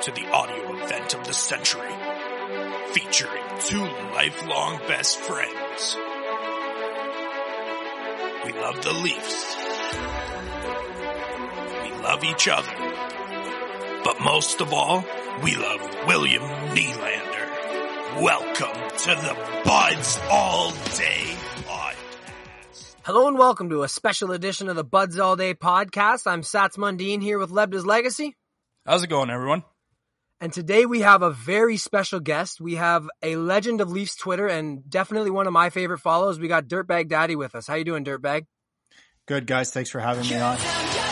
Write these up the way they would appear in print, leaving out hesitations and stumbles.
to the audio event of the century, featuring two lifelong best friends. We love the Leafs. We love each other. But most of all, we love William Nylander. Welcome to the Buds All Day Podcast. Hello and welcome to a special edition of the Buds All Day Podcast. I'm Sats Mundine here with Lebda's Legacy. How's it going, everyone? And today we have a very special guest. We have a legend of Leafs Twitter and definitely one of my favorite follows. We got Dirtbag Daddy with us. How you doing, Dirtbag? Good, guys. Thanks for having me on.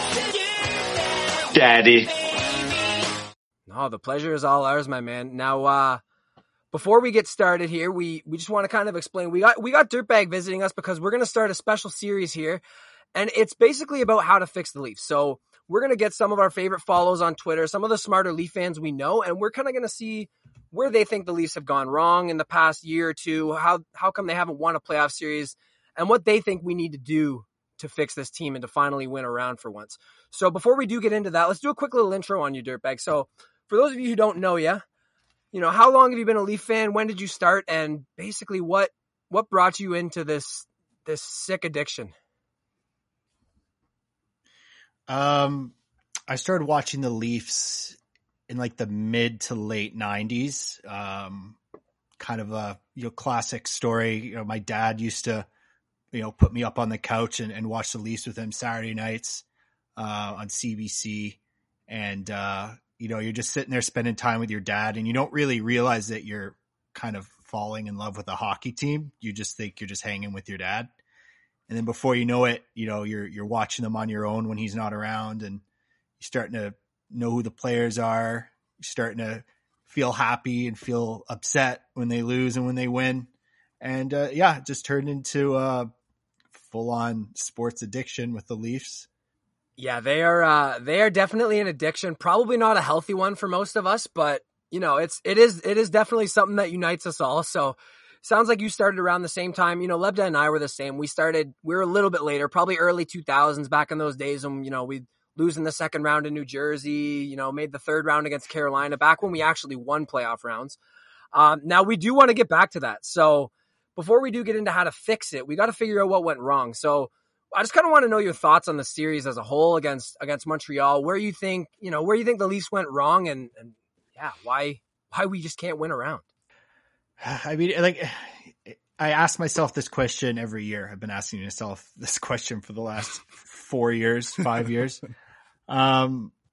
Daddy. No, the pleasure is all ours, my man. Now, before we get started here, we just want to kind of explain. We got Dirtbag visiting us because we're going to start a special series here, and it's basically about how to fix the Leafs. So we're going to get some of our favorite follows on Twitter, some of the smarter Leaf fans we know, and we're kind of going to see where they think the Leafs have gone wrong in the past year or two, how come they haven't won a playoff series, and what they think we need to do to fix this team and to finally win a round for once. So before we do get into that, let's do a quick little intro on you, Dirtbag. So for those of you who don't know you, how long have you been a Leaf fan? When did you start? And basically what brought you into this sick addiction? I started watching the Leafs in like the mid to late 90s. Kind of a classic story. My dad used to put me up on the couch and watch the Leafs with him Saturday nights on CBC. And you're just sitting there spending time with your dad, and you don't really realize that you're kind of falling in love with a hockey team. You just think you're just hanging with your dad. And then before you know it, you're watching them on your own when he's not around, and you're starting to know who the players are. You're starting to feel happy and feel upset when they lose and when they win. And it just turned into a full-on sports addiction with the Leafs. Yeah, they are definitely an addiction. Probably not a healthy one for most of us, but it is definitely something that unites us all. So sounds like you started around the same time. Lebda and I were the same. We were a little bit later, probably early 2000s, back in those days when, we lose in the second round in New Jersey, made the third round against Carolina, back when we actually won playoff rounds. Now we do want to get back to that. So before we do get into how to fix it, we got to figure out what went wrong. So I just kind of want to know your thoughts on the series as a whole against Montreal, where you think the Leafs went wrong and why we just can't win a round. I mean, I ask myself this question every year. I've been asking myself this question for the last 5 years. I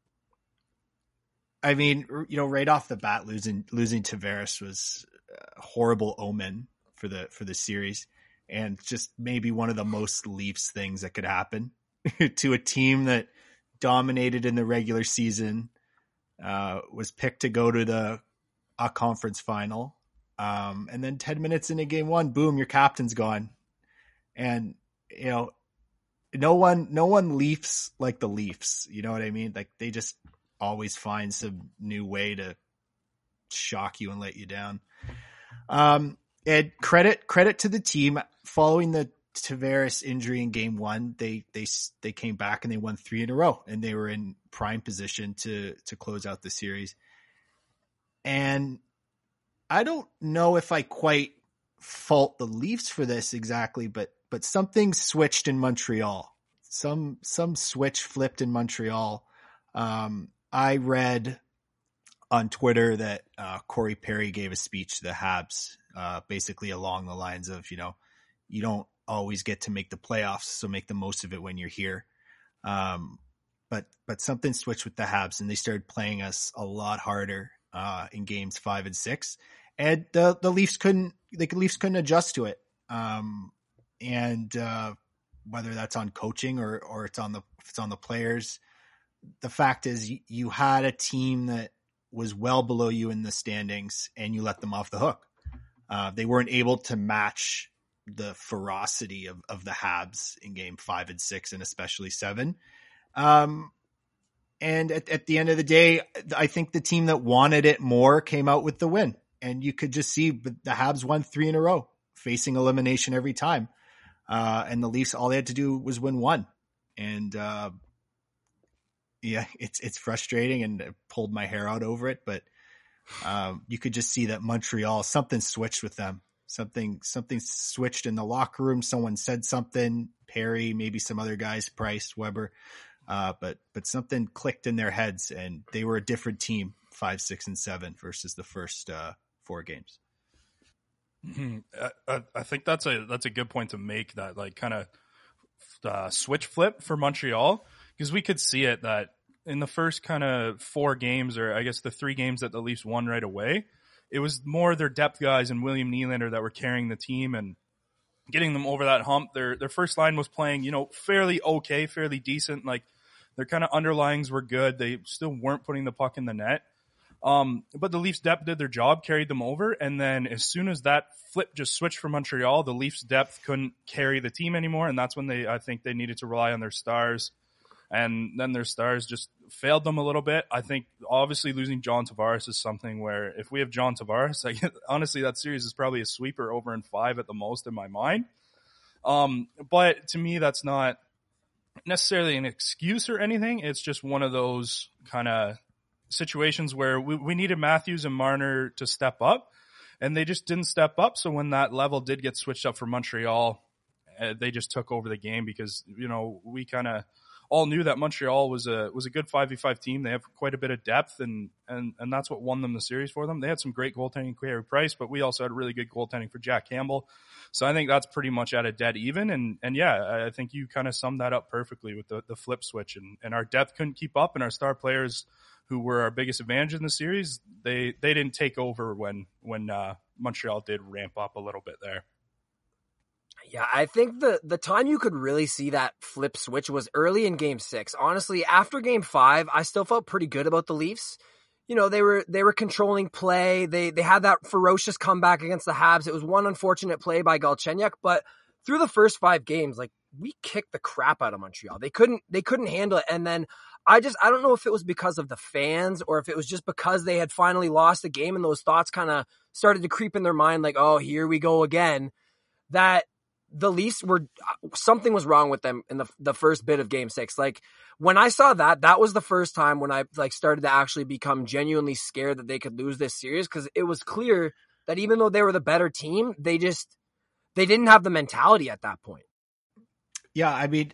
mean, right off the bat, losing Tavares was a horrible omen for the series, and just maybe one of the most Leafs things that could happen to a team that dominated in the regular season, was picked to go to a conference final. And then 10 minutes into game one, boom, your captain's gone. And, no one Leafs like the Leafs. You know what I mean? Like, they just always find some new way to shock you and let you down. And credit to the team following the Tavares injury in game one. They came back and they won 3 in a row, and they were in prime position to close out the series. And I don't know if I quite fault the Leafs for this exactly, but something switched in Montreal. Some switch flipped in Montreal. I read on Twitter that Corey Perry gave a speech to the Habs, basically along the lines of, you don't always get to make the playoffs, so make the most of it when you're here. But something switched with the Habs, and they started playing us a lot harder in games 5 and 6. And the Leafs couldn't adjust to it. Whether that's on coaching or it's on the players, the fact is you had a team that was well below you in the standings, and you let them off the hook. They weren't able to match the ferocity of the Habs in game 5 and 6, and especially 7. And at the end of the day, I think the team that wanted it more came out with the win. And you could just see the Habs won 3 in a row, facing elimination every time. And the Leafs, all they had to do was win 1. And Yeah, it's frustrating, and I pulled my hair out over it, but you could just see that Montreal, something switched with them. Something switched in the locker room. Someone said something, Perry, maybe some other guys, Price, Weber, but something clicked in their heads, and they were a different team 5, 6, and 7 versus the first 4 games. I think that's a good point to make, that like kind of switch flip for Montreal, because we could see it that in the first kind of 4 games, or I guess the 3 games that the Leafs won right away, it was more their depth guys and William Nylander that were carrying the team and getting them over that hump. Their first line was playing, fairly okay, fairly decent. Like their kind of underlyings were good. They still weren't putting the puck in the net. But the Leafs depth did their job, carried them over. And then as soon as that flip just switched for Montreal, the Leafs depth couldn't carry the team anymore. And that's when I think they needed to rely on their stars. And then their stars just failed them a little bit. I think obviously losing John Tavares is something where if we have John Tavares, honestly, that series is probably a sweeper over in 5 at the most in my mind. But to me, that's not necessarily an excuse or anything. It's just one of those kind of situations where we needed Matthews and Marner to step up, and they just didn't step up. So when that level did get switched up for Montreal, they just took over the game because, we kind of all knew that Montreal was a good 5v5 team. They have quite a bit of depth, and that's what won them the series for them. They had some great goaltending, Carey Price, but we also had really good goaltending for Jack Campbell. So I think that's pretty much at a dead even. And yeah, I think you kind of summed that up perfectly with the flip switch, and our depth couldn't keep up, and our star players, who were our biggest advantage in the series, they didn't take over when Montreal did ramp up a little bit there. Yeah, I think the time you could really see that flip switch was early in Game 6. Honestly, after Game 5, I still felt pretty good about the Leafs. They were controlling play. They had that ferocious comeback against the Habs. It was one unfortunate play by Galchenyuk, but through the first 5 games, like, we kicked the crap out of Montreal. They couldn't handle it. And then I don't know if it was because of the fans or if it was just because they had finally lost the game and those thoughts kind of started to creep in their mind, like, oh, here we go again, that the Leafs something was wrong with them in the first bit of Game 6. Like, when I saw that was the first time when I started to actually become genuinely scared that they could lose this series, because it was clear that even though they were the better team, they didn't have the mentality at that point. Yeah, I mean,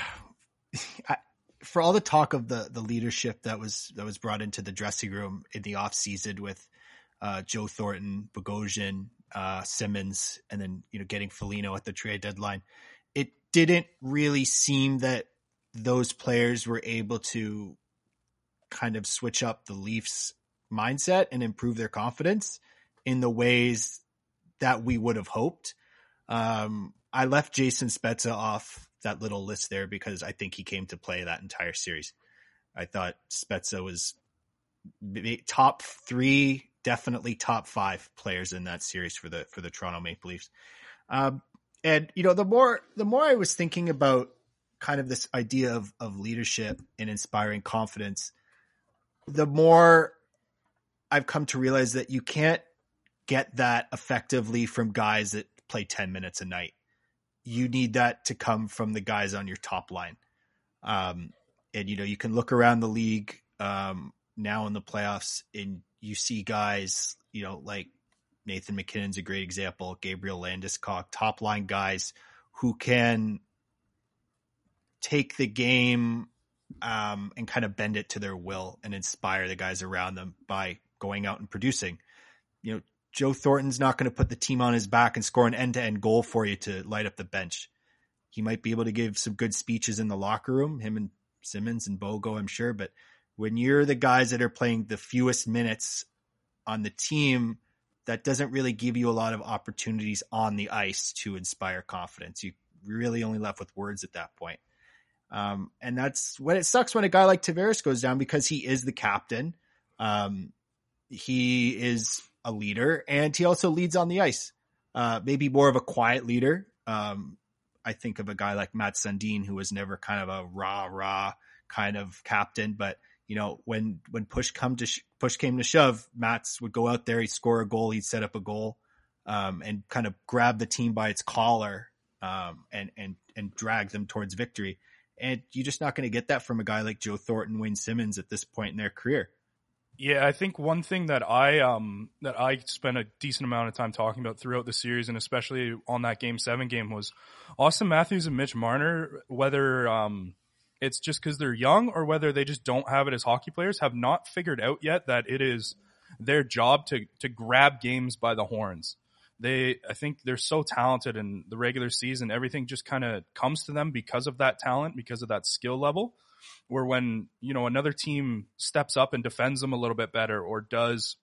for all the talk of the leadership that was brought into the dressing room in the off season with Joe Thornton, Bogosian, Simmons, and then getting Foligno at the trade deadline, it didn't really seem that those players were able to kind of switch up the Leafs mindset and improve their confidence in the ways that we would have hoped. I left Jason Spezza off that little list there because I think he came to play that entire series. I thought Spezza was top 3, definitely top 5 players in that series for the Toronto Maple Leafs. And the more I was thinking about kind of this idea of leadership and inspiring confidence, the more I've come to realize that you can't get that effectively from guys that play 10 minutes a night. You need that to come from the guys on your top line. And you can look around the league now in the playoffs, and you see guys, like Nathan McKinnon's a great example, Gabriel Landeskog, top line guys who can take the game and kind of bend it to their will and inspire the guys around them by going out and producing. Joe Thornton's not going to put the team on his back and score an end-to-end goal for you to light up the bench. He might be able to give some good speeches in the locker room, him and Simmons and Bogo, I'm sure. But when you're the guys that are playing the fewest minutes on the team, that doesn't really give you a lot of opportunities on the ice to inspire confidence. You're really only left with words at that point. And that's when it sucks when a guy like Tavares goes down, because he is the captain. He is a leader, and he also leads on the ice. Maybe more of a quiet leader. I think of a guy like Matt Sundin, who was never kind of a rah kind of captain, but when push came to shove, Matts would go out there, he'd score a goal, he'd set up a goal, and kind of grab the team by its collar, and drag them towards victory. And you're just not going to get that from a guy like Joe Thornton, Wayne Simmons at this point in their career. Yeah, I think one thing that I spent a decent amount of time talking about throughout the series, and especially on that Game 7 game, was Austin Matthews and Mitch Marner, whether it's just because they're young or whether they just don't have it as hockey players, have not figured out yet that it is their job to grab games by the horns. I think they're so talented in the regular season. Everything just kind of comes to them because of that talent, because of that skill level, where when, another team steps up and defends them a little bit better or does,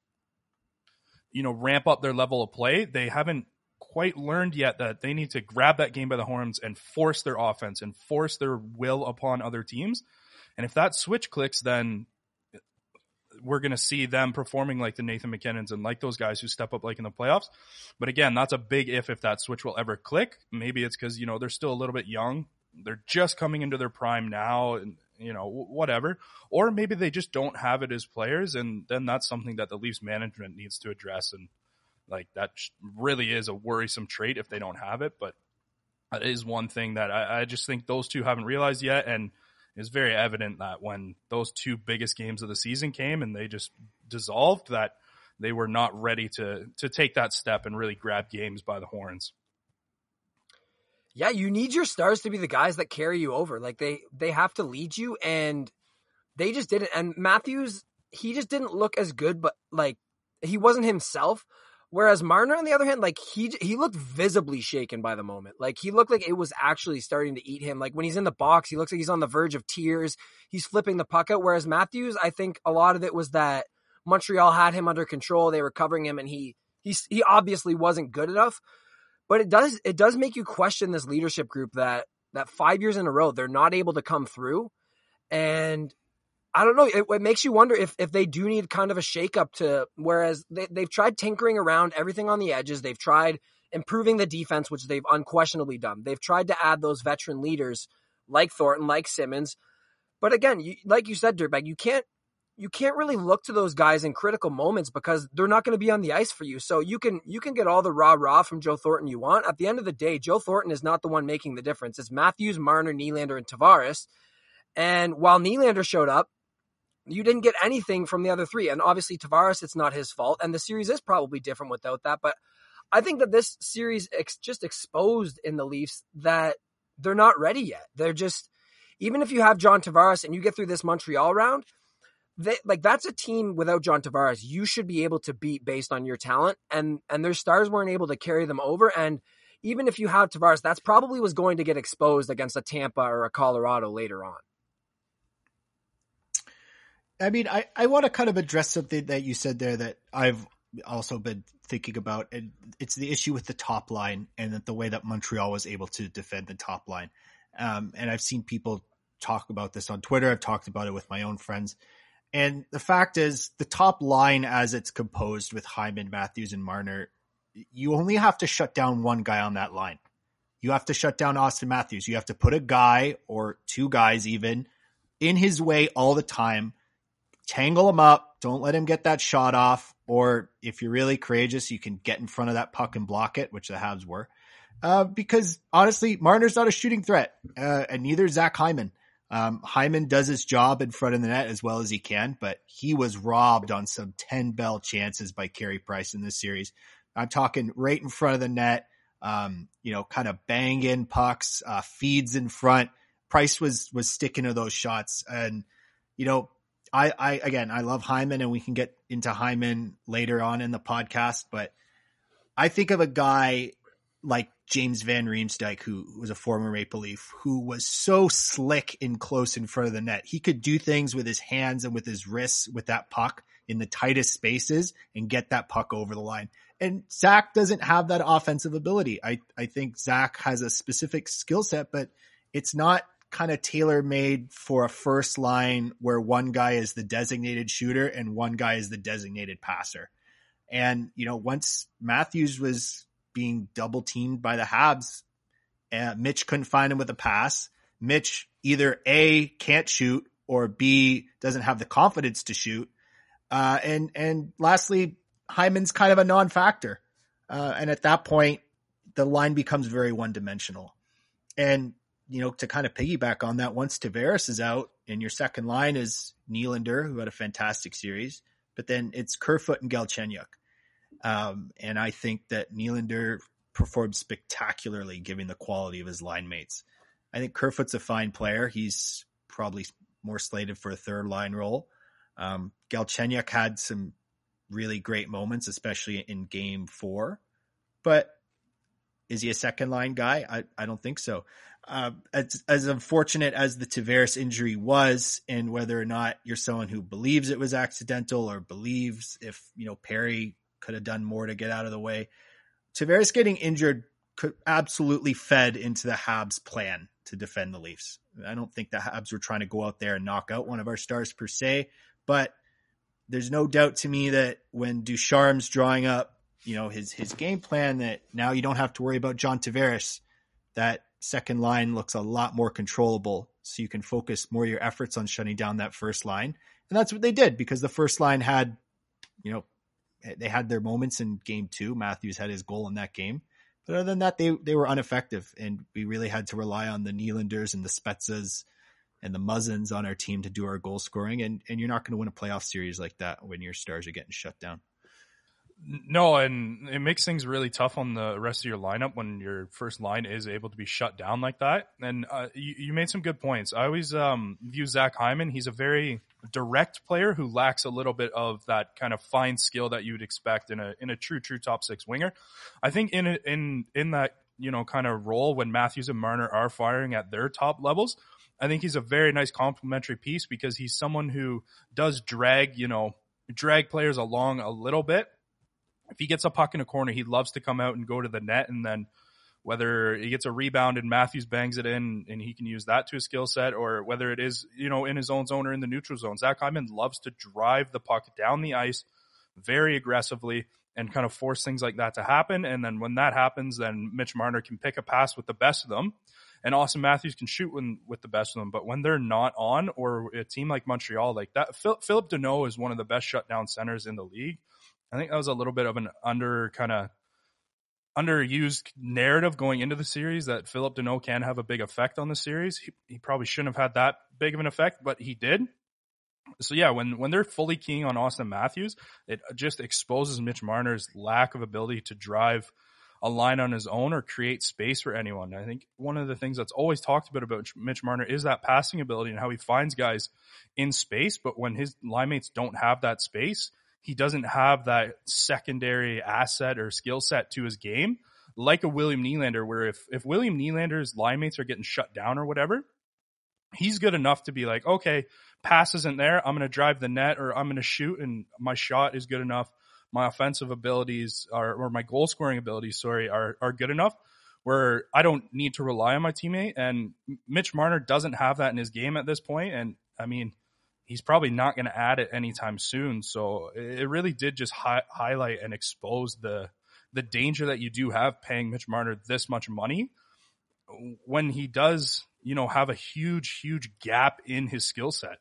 ramp up their level of play, they haven't quite learned yet that they need to grab that game by the horns and force their offense and force their will upon other teams. And if that switch clicks, then we're going to see them performing like the Nathan McKinnons and like those guys who step up like in the playoffs. But again, that's a big if that switch will ever click. Maybe it's because, they're still a little bit young. They're just coming into their prime now and, whatever. Or maybe they just don't have it as players. And then that's something that the Leafs management needs to address. And like that really is a worrisome trait if they don't have it. But that is one thing that I just think those two haven't realized yet. And it's very evident that when those two biggest games of the season came and they just dissolved, that they were not ready to take that step and really grab games by the horns. Yeah, you need your stars to be the guys that carry you over. Like they have to lead you, and they just didn't. And Matthews, he just didn't look as good, but like he wasn't himself. Whereas Marner, on the other hand, like he looked visibly shaken by the moment. Like he looked like it was actually starting to eat him. Like when he's in the box, he looks like he's on the verge of tears. He's flipping the puck out. Whereas Matthews, I think a lot of it was that Montreal had him under control. They were covering him, and he obviously wasn't good enough. But it does make you question this leadership group that 5 years in a row they're not able to come through. And I don't know. It makes you wonder if they do need kind of a shakeup to, whereas they've tried tinkering around everything on the edges. They've tried improving the defense, which they've unquestionably done. They've tried to add those veteran leaders like Thornton, like Simmons. But again, like you said, Dirtbag, you can't really look to those guys in critical moments because they're not going to be on the ice for you. So you can get all the rah-rah from Joe Thornton you want. At the end of the day, Joe Thornton is not the one making the difference. It's Matthews, Marner, Nylander, and Tavares. And while Nylander showed up, you didn't get anything from the other three. And obviously Tavares, it's not his fault. And the series is probably different without that. But I think that this series just exposed in the Leafs that they're not ready yet. They're just, even if you have John Tavares and you get through this Montreal round, that's a team without John Tavares you should be able to beat based on your talent. And their stars weren't able to carry them over. And even if you have Tavares, that's probably was going to get exposed against a Tampa or a Colorado later on. I mean, I want to kind of address something that you said there that I've also been thinking about, and it's the issue with the top line and the way that Montreal was able to defend the top line. And I've seen people talk about this on Twitter. I've talked about it with my own friends. And the fact is, the top line as it's composed with Hyman, Matthews, and Marner, you only have to shut down one guy on that line. You have to shut down Austin Matthews. You have to put a guy or two guys even in his way all the time. Tangle him up. Don't let him get that shot off. Or if you're really courageous, you can get in front of that puck and block it, which the Habs were. Because honestly, Marner's not a shooting threat, and neither is Zach Hyman. Hyman does his job in front of the net as well as he can, but he was robbed on some 10-bell chances by Carey Price in this series. I'm talking right in front of the net, kind of bang in pucks, feeds in front. Price was sticking to those shots. And, I love Hyman, and we can get into Hyman later on in the podcast, but I think of a guy like James Van Riemsdyk, who was a former Maple Leaf, who was so slick and close in front of the net. He could do things with his hands and with his wrists with that puck in the tightest spaces and get that puck over the line. And Zach doesn't have that offensive ability. I think Zach has a specific skill set, but it's not kind of tailor-made for a first line where one guy is the designated shooter and one guy is the designated passer. And, once Matthews was being double teamed by the Habs, Mitch couldn't find him with a pass. Mitch either A, can't shoot, or B, doesn't have the confidence to shoot. And lastly, Hyman's kind of a non-factor. And at that point, the line becomes very one-dimensional. And to kind of piggyback on that, once Tavares is out and your second line is Nylander, who had a fantastic series, but then it's Kerfoot and Galchenyuk. And I think that Nylander performed spectacularly given the quality of his line mates. I think Kerfoot's a fine player. He's probably more slated for a third line role. Galchenyuk had some really great moments, especially in game 4, but is he a second line guy? I don't think so. As unfortunate as the Tavares injury was, and whether or not you're someone who believes it was accidental or believes if, Perry could have done more to get out of the way, Tavares getting injured could absolutely fed into the Habs plan to defend the Leafs. I don't think the Habs were trying to go out there and knock out one of our stars per se, but there's no doubt to me that when Ducharme's drawing up, his game plan, that now you don't have to worry about John Tavares, that second line looks a lot more controllable. So you can focus more of your efforts on shutting down that first line. And that's what they did, because the first line had, they had their moments in game 2. Matthews had his goal in that game. But other than that, they were ineffective. And we really had to rely on the Nylanders and the Spetzas and the Muzzins on our team to do our goal scoring. And you're not going to win a playoff series like that when your stars are getting shut down. No, and it makes things really tough on the rest of your lineup when your first line is able to be shut down like that. And you made some good points. I always view Zach Hyman. He's a very direct player who lacks a little bit of that kind of fine skill that you would expect in a true top 6 winger. I think in that kind of role when Matthews and Marner are firing at their top levels, I think he's a very nice complementary piece, because he's someone who does drag players along a little bit. If he gets a puck in a corner, he loves to come out and go to the net, and then whether he gets a rebound and Matthews bangs it in and he can use that to his skill set, or whether it is, in his own zone or in the neutral zone, Zach Hyman loves to drive the puck down the ice very aggressively and kind of force things like that to happen. And then when that happens, then Mitch Marner can pick a pass with the best of them, and Auston Matthews can shoot with the best of them. But when they're not on, or a team like Montreal, like that, Philip Deneau is one of the best shutdown centers in the league. I think that was a little bit of an underused narrative going into the series, that Philip Deneau can have a big effect on the series. He probably shouldn't have had that big of an effect, but he did. So yeah, when they're fully keying on Auston Matthews, it just exposes Mitch Marner's lack of ability to drive a line on his own or create space for anyone. I think one of the things that's always talked about Mitch Marner is that passing ability and how he finds guys in space, but when his line mates don't have that space, he doesn't have that secondary asset or skill set to his game, like a William Nylander, where if William Nylander's line mates are getting shut down or whatever, he's good enough to be like, okay, pass isn't there, I'm going to drive the net, or I'm going to shoot, and my shot is good enough. My offensive abilities or my goal scoring abilities, are good enough where I don't need to rely on my teammate. And Mitch Marner doesn't have that in his game at this point. And I mean, he's probably not going to add it anytime soon. So it really did just highlight and expose the danger that you do have paying Mitch Marner this much money when he does, have a huge gap in his skill set.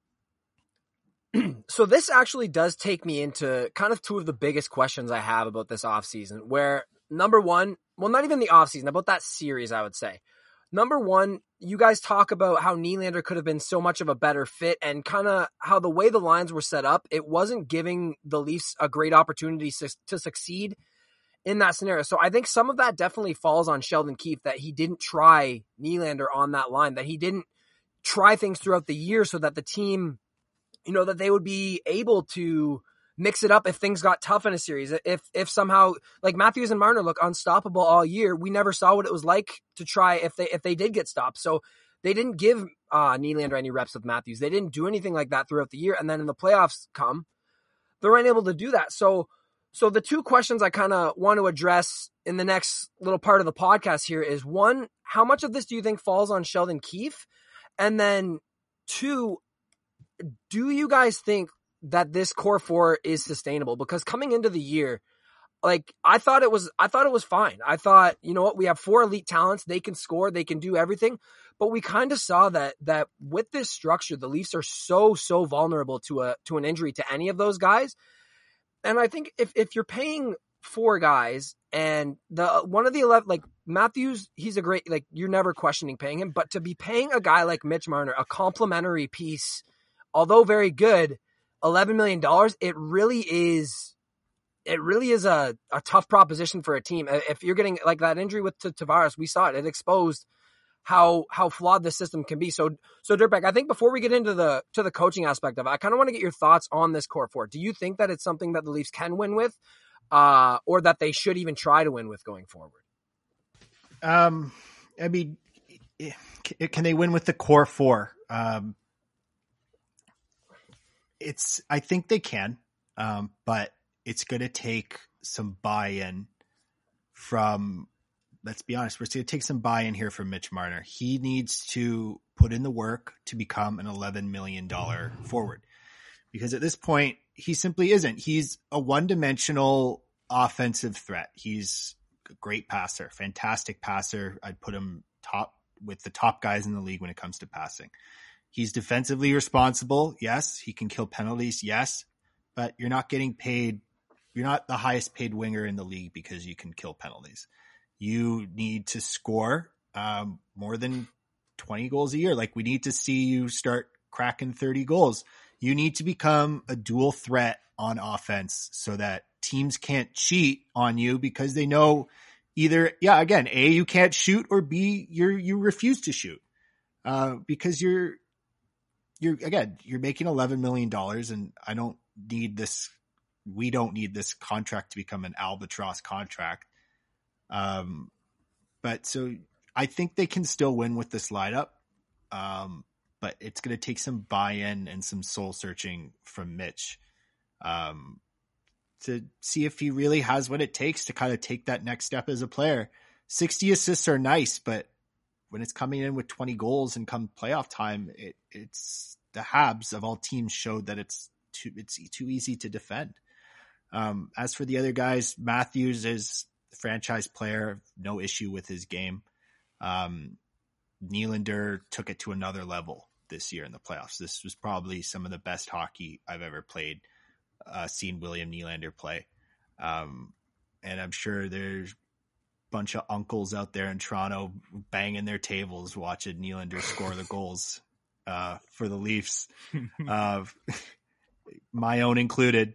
So this actually does take me into kind of two of the biggest questions I have about this offseason, where number one, well, not even the offseason, about that series, I would say. Number one, you guys talk about how Nylander could have been so much of a better fit, and kind of how the way the lines were set up, it wasn't giving the Leafs a great opportunity to succeed in that scenario. So I think some of that definitely falls on Sheldon Keefe, that he didn't try Nylander on that line, that he didn't try things throughout the year so that the team, that they would be able to mix it up if things got tough in a series. If somehow, like, Matthews and Marner look unstoppable all year, we never saw what it was like to try if they did get stopped. So they didn't give Nylander any reps with Matthews. They didn't do anything like that throughout the year. And then in the playoffs they're unable to do that. So the two questions I kind of want to address in the next little part of the podcast here is, one, how much of this do you think falls on Sheldon Keefe? And then two, do you guys think that this core four is sustainable? Because coming into the year, like, I thought it was fine. I thought, we have four elite talents. They can score, they can do everything. But we kind of saw that with this structure, the Leafs are so vulnerable to an injury to any of those guys. And I think if you're paying 4 guys, and one of the 11, like Matthews, he's a great, like you're never questioning paying him, but to be paying a guy like Mitch Marner, a complimentary piece, although very good, $11 million, it really is a tough proposition for a team. If you're getting like that injury with Tavares, we saw it. It exposed how flawed the system can be. So Dirtbag, I think before we get into the coaching aspect of it, I kind of want to get your thoughts on this core four. Do you think that it's something that the Leafs can win with, or that they should even try to win with going forward? I mean, can they win with the core four? I think they can, but it's going to take some buy-in from, let's be honest, we're going to take some buy-in here from Mitch Marner. He needs to put in the work to become an $11 million forward, because at this point, he simply isn't. He's a one-dimensional offensive threat. He's a great passer, fantastic passer. I'd put him with the top guys in the league when it comes to passing. He's defensively responsible. Yes. He can kill penalties. Yes. But you're not getting paid. You're not the highest paid winger in the league because you can kill penalties. You need to score more than 20 goals a year. Like, we need to see you start cracking 30 goals. You need to become a dual threat on offense so that teams can't cheat on you, because they know either, again, A, you can't shoot, or B, you refuse to shoot. Because you're making $11 million, and I don't need this. We don't need this contract to become an albatross contract. But so I think they can still win with this lineup. But it's going to take some buy-in and some soul searching from Mitch, to see if he really has what it takes to kind of take that next step as a player. 60 assists are nice, but when it's coming in with 20 goals and come playoff time, it's the Habs of all teams showed that it's too easy to defend. As for the other guys, Matthews is a franchise player, no issue with his game. Nylander took it to another level this year in the playoffs. This was probably some of the best hockey I've ever played, seen William Nylander play. And I'm sure there's a bunch of uncles out there in Toronto banging their tables watching Nylander score the goals for the Leafs, my own included.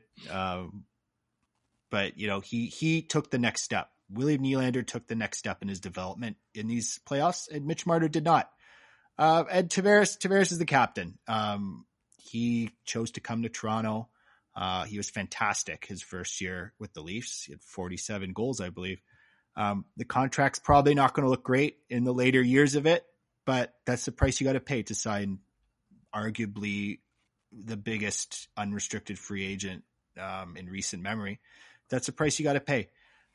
But he took the next step. William Nylander took the next step in his development in these playoffs, and Mitch Marner did not. And Tavares is the captain. He chose to come to Toronto. He was fantastic his first year with the Leafs. He had 47 goals, I believe. The contract's probably not going to look great in the later years of it, but that's the price you got to pay to sign arguably the biggest unrestricted free agent in recent memory. That's the price you got to pay.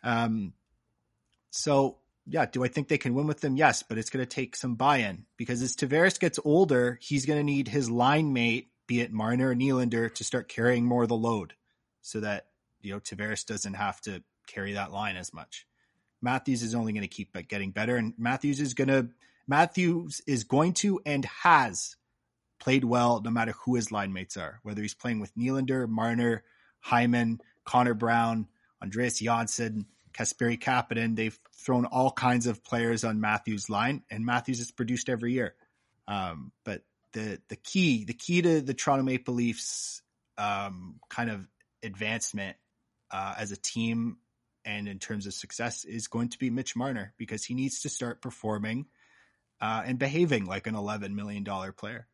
So yeah, do I think they can win with them? Yes, but it's going to take some buy-in, because as Tavares gets older, he's going to need his line mate, be it Marner or Nylander, to start carrying more of the load, so that Tavares doesn't have to carry that line as much. Matthews is only going to keep getting better, and Matthews is going to and has played well no matter who his line mates are, whether he's playing with Nylander, Marner, Hyman, Connor Brown, Andreas Janssen, Kasperi Kapanen. They've thrown all kinds of players on Matthews' line, and Matthews has produced every year. But the key to the Toronto Maple Leafs kind of advancement as a team and in terms of success is going to be Mitch Marner, because he needs to start performing and behaving like an $11 million player.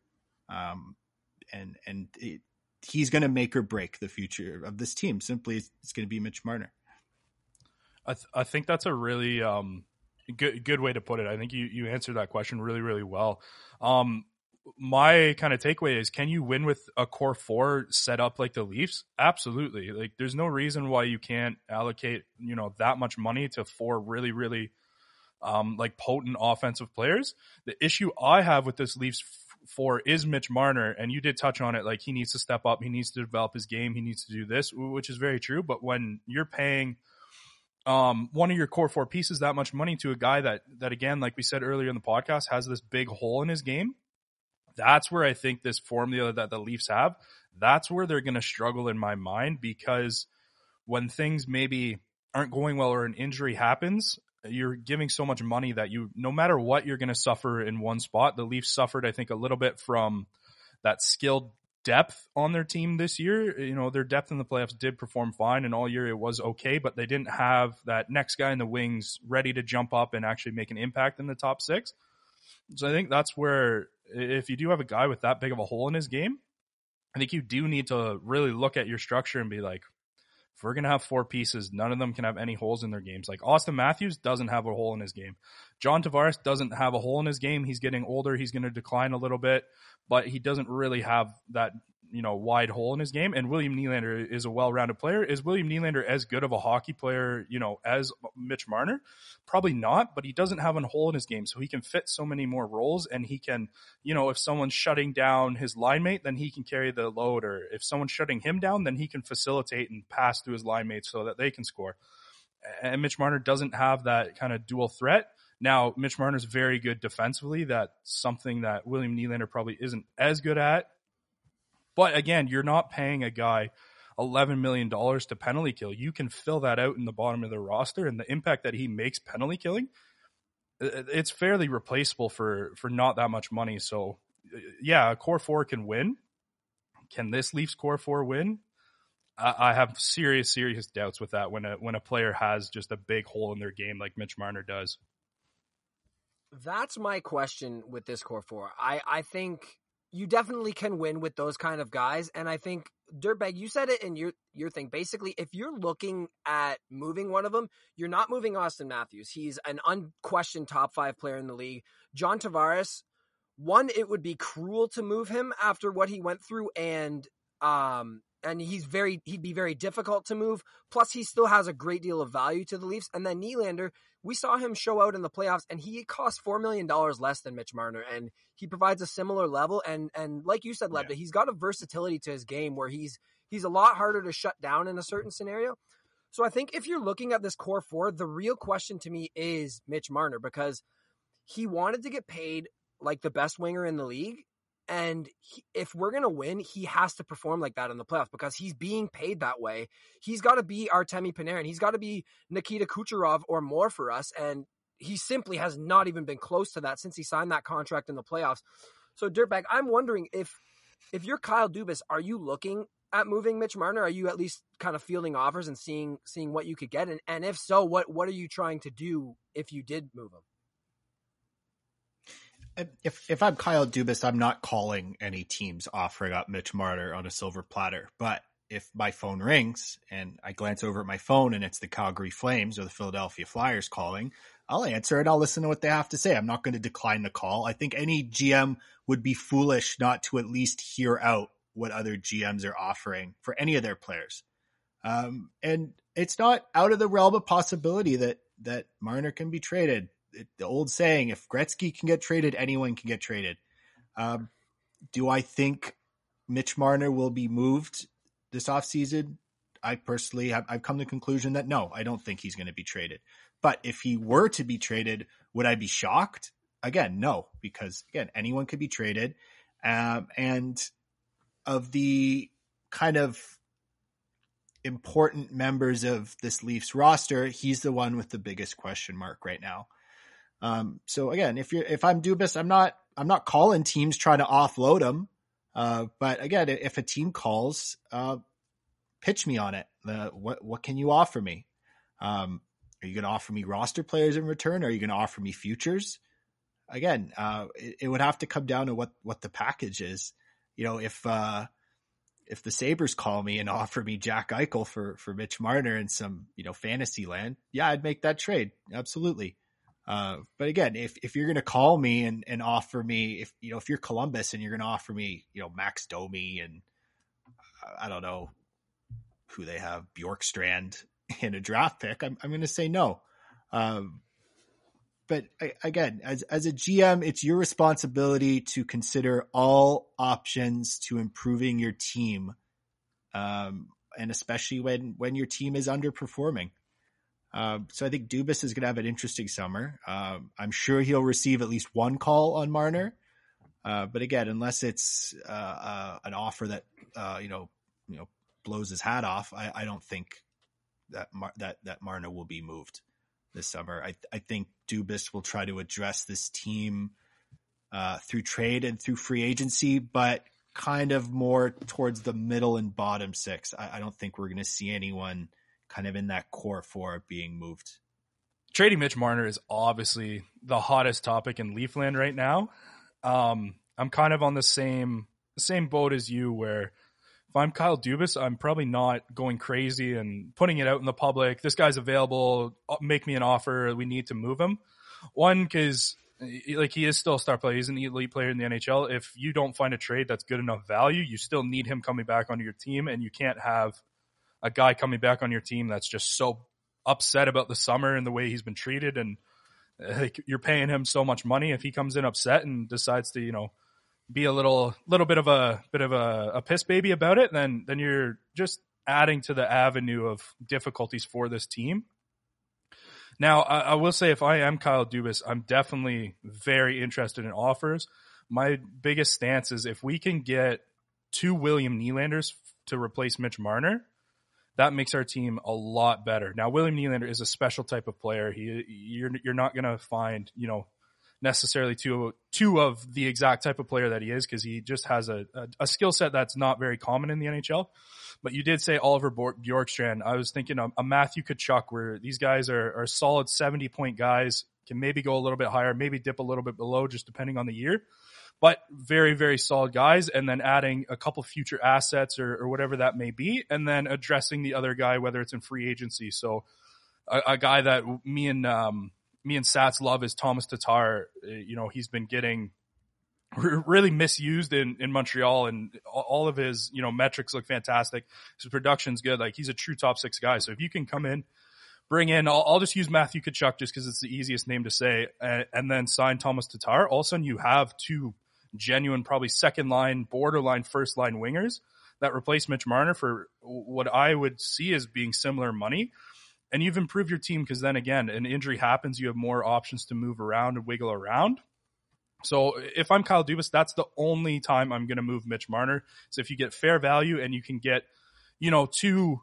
He's going to make or break the future of this team. Simply, it's going to be Mitch Marner. I think that's a really good way to put it. I think you answered that question really, really well. My kind of takeaway is, can you win with a core four set up like the Leafs? Absolutely. Like, there's no reason why you can't allocate, that much money to four really, really potent offensive players. The issue I have with this Leafs four is Mitch Marner, and you did touch on it. Like, he needs to step up. He needs to develop his game. He needs to do this, which is very true. But when you're paying one of your core four pieces that much money to a guy that again, like we said earlier in the podcast, has this big hole in his game, that's where I think this formula that the Leafs have, that's where they're going to struggle in my mind, because when things maybe aren't going well or an injury happens, you're giving so much money that no matter what, you're going to suffer in one spot. The Leafs suffered, I think, a little bit from that skilled depth on their team this year. You know, their depth in the playoffs did perform fine, and all year it was okay, but they didn't have that next guy in the wings ready to jump up and actually make an impact in the top six. So I think that's where, if you do have a guy with that big of a hole in his game, I think you do need to really look at your structure and be like, if we're going to have four pieces, none of them can have any holes in their games. Like Austin Matthews doesn't have a hole in his game. John Tavares doesn't have a hole in his game. He's getting older. He's going to decline a little bit, but he doesn't really have that, wide hole in his game. And William Nylander is a well-rounded player. Is William Nylander as good of a hockey player, as Mitch Marner? Probably not, but he doesn't have a hole in his game. So he can fit so many more roles, and he can, if someone's shutting down his line mate, then he can carry the load. Or if someone's shutting him down, then he can facilitate and pass to his line mates so that they can score. And Mitch Marner doesn't have that kind of dual threat. Now, Mitch Marner's very good defensively. That's something that William Nylander probably isn't as good at. But again, you're not paying a guy $11 million to penalty kill. You can fill that out in the bottom of the roster, and the impact that he makes penalty killing, it's fairly replaceable for not that much money. So, yeah, a core four can win. Can this Leafs core four win? I have serious doubts with that when a player has just a big hole in their game like Mitch Marner does. That's my question with this core four. I think you definitely can win with those kind of guys. And I think, Dirtbag, you said it in your thing. Basically, if you're looking at moving one of them, you're not moving Austin Matthews. He's an unquestioned top 5 player in the league. John Tavares, one, it would be cruel to move him after what he went through, and he'd be very difficult to move. Plus, he still has a great deal of value to the Leafs. And then Nylander, we saw him show out in the playoffs, and he cost $4 million less than Mitch Marner, and he provides a similar level. And like you said, Lebda, he's got a versatility to his game where he's a lot harder to shut down in a certain scenario. So I think if you're looking at this core four, the real question to me is Mitch Marner, because he wanted to get paid like the best winger in the league. And if we're going to win, he has to perform like that in the playoffs because he's being paid that way. He's got to be Artemi Panarin. He's got to be Nikita Kucherov or more for us. And he simply has not even been close to that since he signed that contract in the playoffs. So, Dirtbag, I'm wondering if you're Kyle Dubas, are you looking at moving Mitch Marner? Are you at least kind of fielding offers and seeing what you could get? And if so, what are you trying to do if you did move him? If I'm Kyle Dubas, I'm not calling any teams offering up Mitch Marner on a silver platter. But if my phone rings and I glance over at my phone and it's the Calgary Flames or the Philadelphia Flyers calling, I'll answer and I'll listen to what they have to say. I'm not going to decline the call. I think any GM would be foolish not to at least hear out what other GMs are offering for any of their players. And it's not out of the realm of possibility that Marner can be traded. The old saying, if Gretzky can get traded, anyone can get traded. Do I think Mitch Marner will be moved this offseason? I personally I've come to the conclusion that no, I don't think he's going to be traded. But if he were to be traded, would I be shocked? Again, no, because again, anyone could be traded. And of the kind of important members of this Leafs roster, he's the one with the biggest question mark right now. So again, if I'm Dubas, I'm not calling teams trying to offload him. But again, if a team calls, pitch me on it. What can you offer me? Are you going to offer me roster players in return? Are you going to offer me futures? Again, it would have to come down to what the package is. If the Sabres call me and offer me Jack Eichel for Mitch Marner in some, fantasy land, yeah, I'd make that trade. Absolutely. But again, if you're going to call me and offer me, if you're Columbus and you're going to offer me, Max Domi and I don't know who they have, Bjorkstrand in a draft pick, I'm going to say no. But again, as a GM, it's your responsibility to consider all options to improving your team. And especially when your team is underperforming. So I think Dubas is going to have an interesting summer. I'm sure he'll receive at least one call on Marner. But again, unless it's an offer that blows his hat off, I don't think that Marner will be moved this summer. I think Dubas will try to address this team through trade and through free agency, but kind of more towards the middle and bottom six. I don't think we're going to see anyone kind of in that core four being moved. Trading Mitch Marner is obviously the hottest topic in Leafland right now. I'm kind of on the same boat as you, where if I'm Kyle Dubas, I'm probably not going crazy and putting it out in the public. This guy's available. Make me an offer. We need to move him. One, because like he is still a star player. He's an elite player in the NHL. If you don't find a trade that's good enough value, you still need him coming back onto your team, and you can't have a guy coming back on your team that's just so upset about the summer and the way he's been treated. And like, you're paying him so much money. If he comes in upset and decides to, be a little bit of a piss baby about it, then you're just adding to the avenue of difficulties for this team. Now, I will say, if I am Kyle Dubas, I'm definitely very interested in offers. My biggest stance is if we can get 2 William Nylanders to replace Mitch Marner, that makes our team a lot better. Now, William Nylander is a special type of player. You're not going to find, necessarily two of the exact type of player that he is, because he just has a skill set that's not very common in the NHL. But you did say Oliver Bjorkstrand. I was thinking a Matthew Tkachuk, where these guys are solid 70-point guys, can maybe go a little bit higher, maybe dip a little bit below, just depending on the year. But very, very solid guys, and then adding a couple future assets or whatever that may be, and then addressing the other guy, whether it's in free agency. So a guy that me and Sats love is Thomas Tatar. He's been getting really misused in Montreal, and all of his, metrics look fantastic. His production's good. Like, he's a true top 6 guy. So if you can come in, bring in, I'll just use Matthew Tkachuk just because it's the easiest name to say, and then sign Thomas Tatar. All of a sudden you have 2 genuine, probably second line, borderline first line wingers that replace Mitch Marner for what I would see as being similar money. And you've improved your team, because then again, an injury happens, you have more options to move around and wiggle around. So if I'm Kyle Dubas, that's the only time I'm going to move Mitch Marner. So if you get fair value and you can get, 2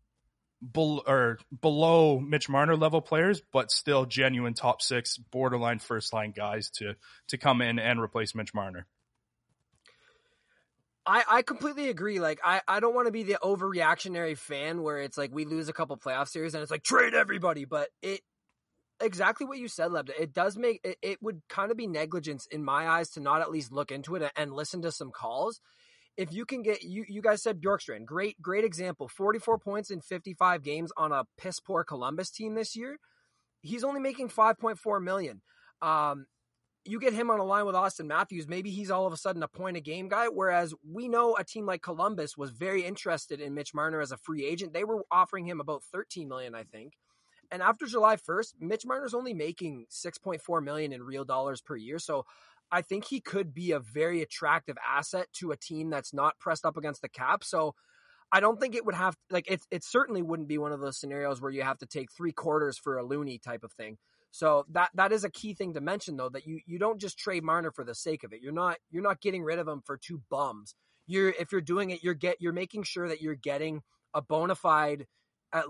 below Mitch Marner level players, but still genuine top 6 borderline first line guys to come in and replace Mitch Marner. I completely agree. Like, I don't want to be the overreactionary fan where it's like we lose a couple playoff series and it's like trade everybody, but exactly what you said, Lebda. It does make it would kind of be negligence in my eyes to not at least look into it and listen to some calls. If you can get, you guys said Bjorkstrand, great example, 44 points in 55 games on a piss poor Columbus team this year. He's only making $5.4 million. You get him on a line with Austin Matthews, maybe he's all of a sudden a point a game guy. Whereas we know a team like Columbus was very interested in Mitch Marner as a free agent. They were offering him about $13 million, I think. And after July 1st, Mitch Marner's only making $6.4 million in real dollars per year. So I think he could be a very attractive asset to a team that's not pressed up against the cap. So I don't think it would have, like, it certainly wouldn't be one of those scenarios where you have to take 3/4 for a loony type of thing. So that is a key thing to mention, though, that you don't just trade Marner for the sake of it. You're not getting rid of him for 2 bums. If you're doing it, you're making sure that you're getting a bona fide, a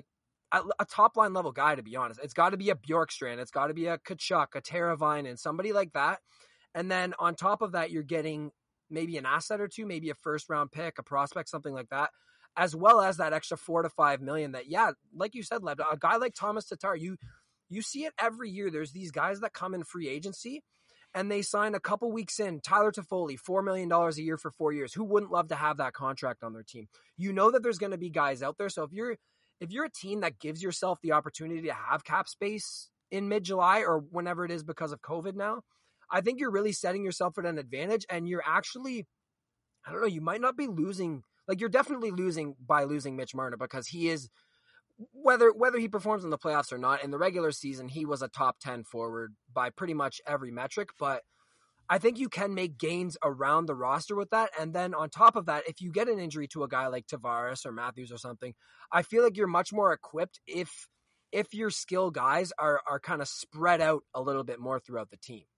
top line level guy. To be honest, it's got to be a Bjorkstrand, it's got to be a Tkachuk, a Teravainen, and somebody like that. And then on top of that, you're getting maybe an asset or 2, maybe a first round pick, a prospect, something like that, as well as that extra $4 to $5 million. That, yeah, like you said, Lev, a guy like Thomas Tatar, you see it every year. There's these guys that come in free agency and they sign a couple weeks in. Tyler Toffoli, $4 million a year for 4 years. Who wouldn't love to have that contract on their team? You know that there's going to be guys out there. So if you're a team that gives yourself the opportunity to have cap space in mid-July or whenever it is because of COVID now, I think you're really setting yourself at an advantage, and you're actually, I don't know, you might not be losing. Like, you're definitely losing by losing Mitch Marner, because he is, whether he performs in the playoffs or not, in the regular season, he was a top 10 forward by pretty much every metric. But I think you can make gains around the roster with that. And then on top of that, if you get an injury to a guy like Tavares or Matthews or something, I feel like you're much more equipped if your skill guys are kind of spread out a little bit more throughout the team.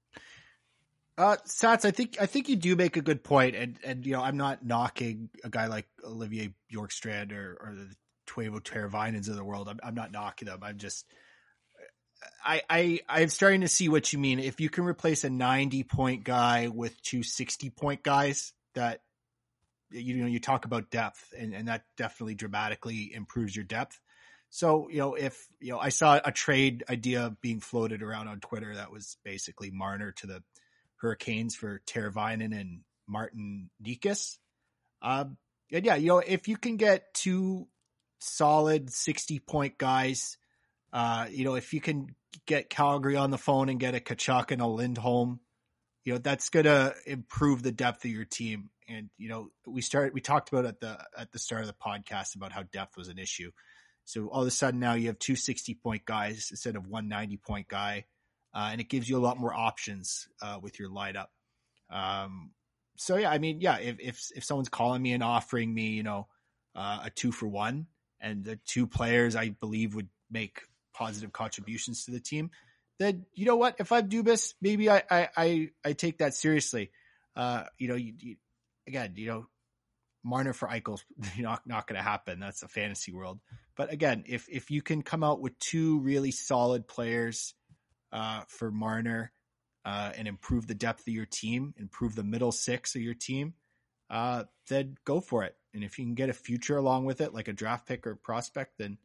Sats, I think you do make a good point, and I'm not knocking a guy like Olivier Bjorkstrand or the Teuvo Teravainens of the world. I'm not knocking them. I'm just, I'm starting to see what you mean. If you can replace a 90-point guy with two 60-point guys, that, you talk about depth, and that definitely dramatically improves your depth. So, if, I saw a trade idea being floated around on Twitter that was basically Marner to the Hurricanes for Teravainen and Martin Nikas. And yeah, if you can get two solid 60-point guys, if you can get Calgary on the phone and get a Tkachuk and a Lindholm, that's going to improve the depth of your team. And, we talked about at the start of the podcast about how depth was an issue. So all of a sudden now you have two 60-point guys instead of one 90-point guy. And it gives you a lot more options with your lineup. So yeah, I mean, yeah, if someone's calling me and offering me, a 2-for-1, and the two players I believe would make positive contributions to the team, then you know what? If I'm Dubas, maybe I take that seriously. Marner for Eichel's not going to happen. That's a fantasy world. But again, if you can come out with two really solid players for Marner and improve the depth of your team, improve the middle six of your team, then go for it. And if you can get a future along with it, like a draft pick or prospect, then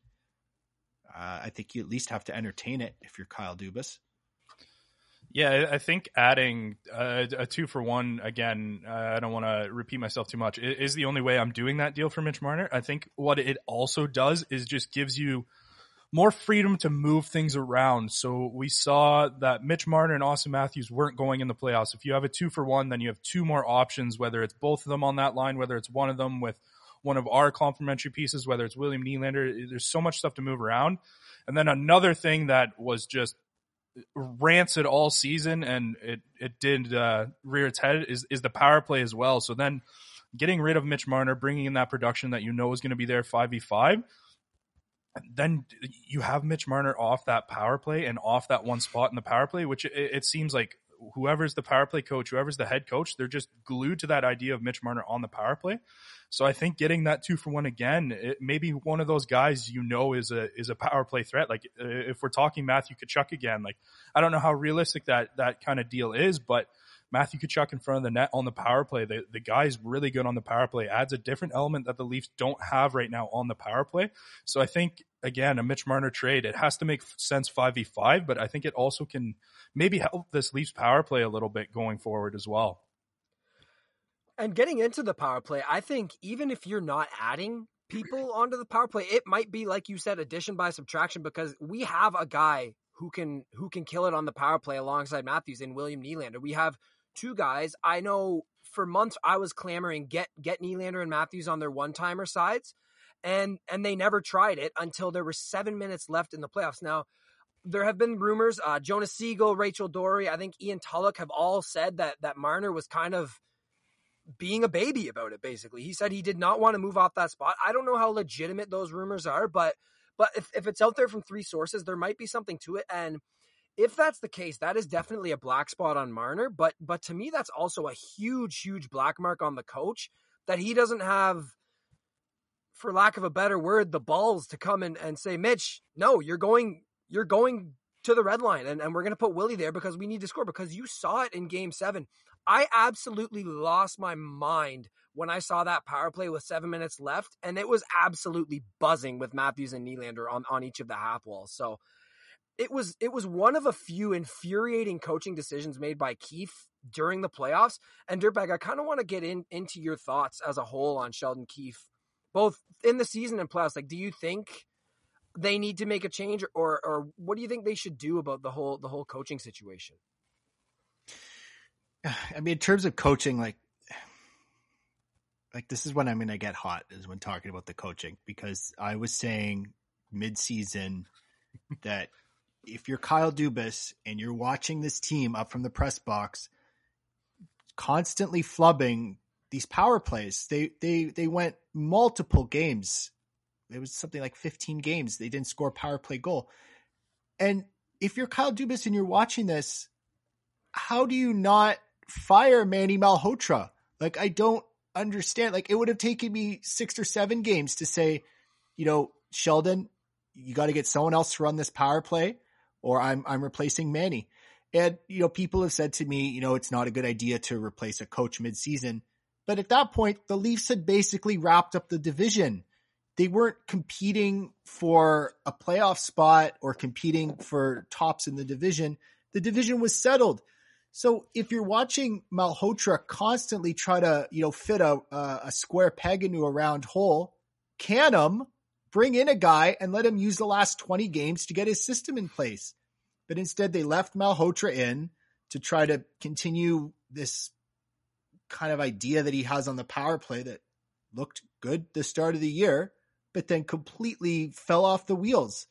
I think you at least have to entertain it if you're Kyle Dubas. Yeah, I think adding a 2-for-1, again, I don't want to repeat myself too much, is the only way I'm doing that deal for Mitch Marner. I think what it also does is just gives you more freedom to move things around. So we saw that Mitch Marner and Austin Matthews weren't going in the playoffs. If you have a 2-for-1, then you have two more options, whether it's both of them on that line, whether it's one of them with one of our complementary pieces, whether it's William Nylander. There's so much stuff to move around. And then another thing that was just rancid all season, and it did rear its head, is the power play as well. So then getting rid of Mitch Marner, bringing in that production that is going to be there 5v5, then you have Mitch Marner off that power play and off that one spot in the power play, which it seems like whoever's the power play coach, whoever's the head coach, they're just glued to that idea of Mitch Marner on the power play. So I think getting that 2-for-1 again, maybe one of those guys is a power play threat. Like if we're talking Matthew Tkachuk again, like I don't know how realistic that kind of deal is, but Matthew Tkachuk in front of the net on the power play, the guy's really good on the power play, adds a different element that the Leafs don't have right now on the power play. So I think, again, a Mitch Marner trade, it has to make sense 5v5, but I think it also can maybe help this Leafs power play a little bit going forward as well. And getting into the power play, I think even if you're not adding people onto the power play, it might be, like you said, addition by subtraction, because we have a guy who can kill it on the power play alongside Matthews and William Nylander. We have two guys. I know for months I was clamoring, get Nylander and Matthews on their one-timer sides, and they never tried it until there were 7 minutes left in the playoffs. Now, there have been rumors, Jonas Siegel, Rachel Dory, I think Ian Tulloch have all said that Marner was kind of being a baby about it, basically. He said he did not want to move off that spot. I don't know how legitimate those rumors are, but if it's out there from three sources, there might be something to it. And if that's the case, that is definitely a black spot on Marner. But to me, that's also a huge, huge black mark on the coach, that he doesn't have, for lack of a better word, the balls to come and say, Mitch, no, you're going to the red line, and we're going to put Willie there because we need to score, because you saw it in Game 7. I absolutely lost my mind when I saw that power play with 7 minutes left, and it was absolutely buzzing with Matthews and Nylander on each of the half walls. So it was one of a few infuriating coaching decisions made by Keefe during the playoffs. And Dirtbag, I kind of want to get into your thoughts as a whole on Sheldon Keefe, both in the season and playoffs. Like, do you think they need to make a change, or what do you think they should do about the whole coaching situation? I mean, in terms of coaching, like this is when I'm going to get hot, is when talking about the coaching, because I was saying mid-season that if you're Kyle Dubas and you're watching this team up from the press box constantly flubbing these power plays, they went multiple games. It was something like 15 games they didn't score a power play goal. And if you're Kyle Dubas and you're watching this, how do you not fire Manny Malhotra? Like, I don't understand. Like, it would have taken me 6 or 7 games to say, Sheldon, you got to get someone else to run this power play, or I'm replacing Manny. And, people have said to me, it's not a good idea to replace a coach mid-season. But at that point, the Leafs had basically wrapped up the division. They weren't competing for a playoff spot or competing for tops in the division. The division was settled. So if you're watching Malhotra constantly try to, fit a square peg into a round hole, can him, bring in a guy and let him use the last 20 games to get his system in place. But instead they left Malhotra in to try to continue this kind of idea that he has on the power play that looked good the start of the year, but then completely fell off the wheels.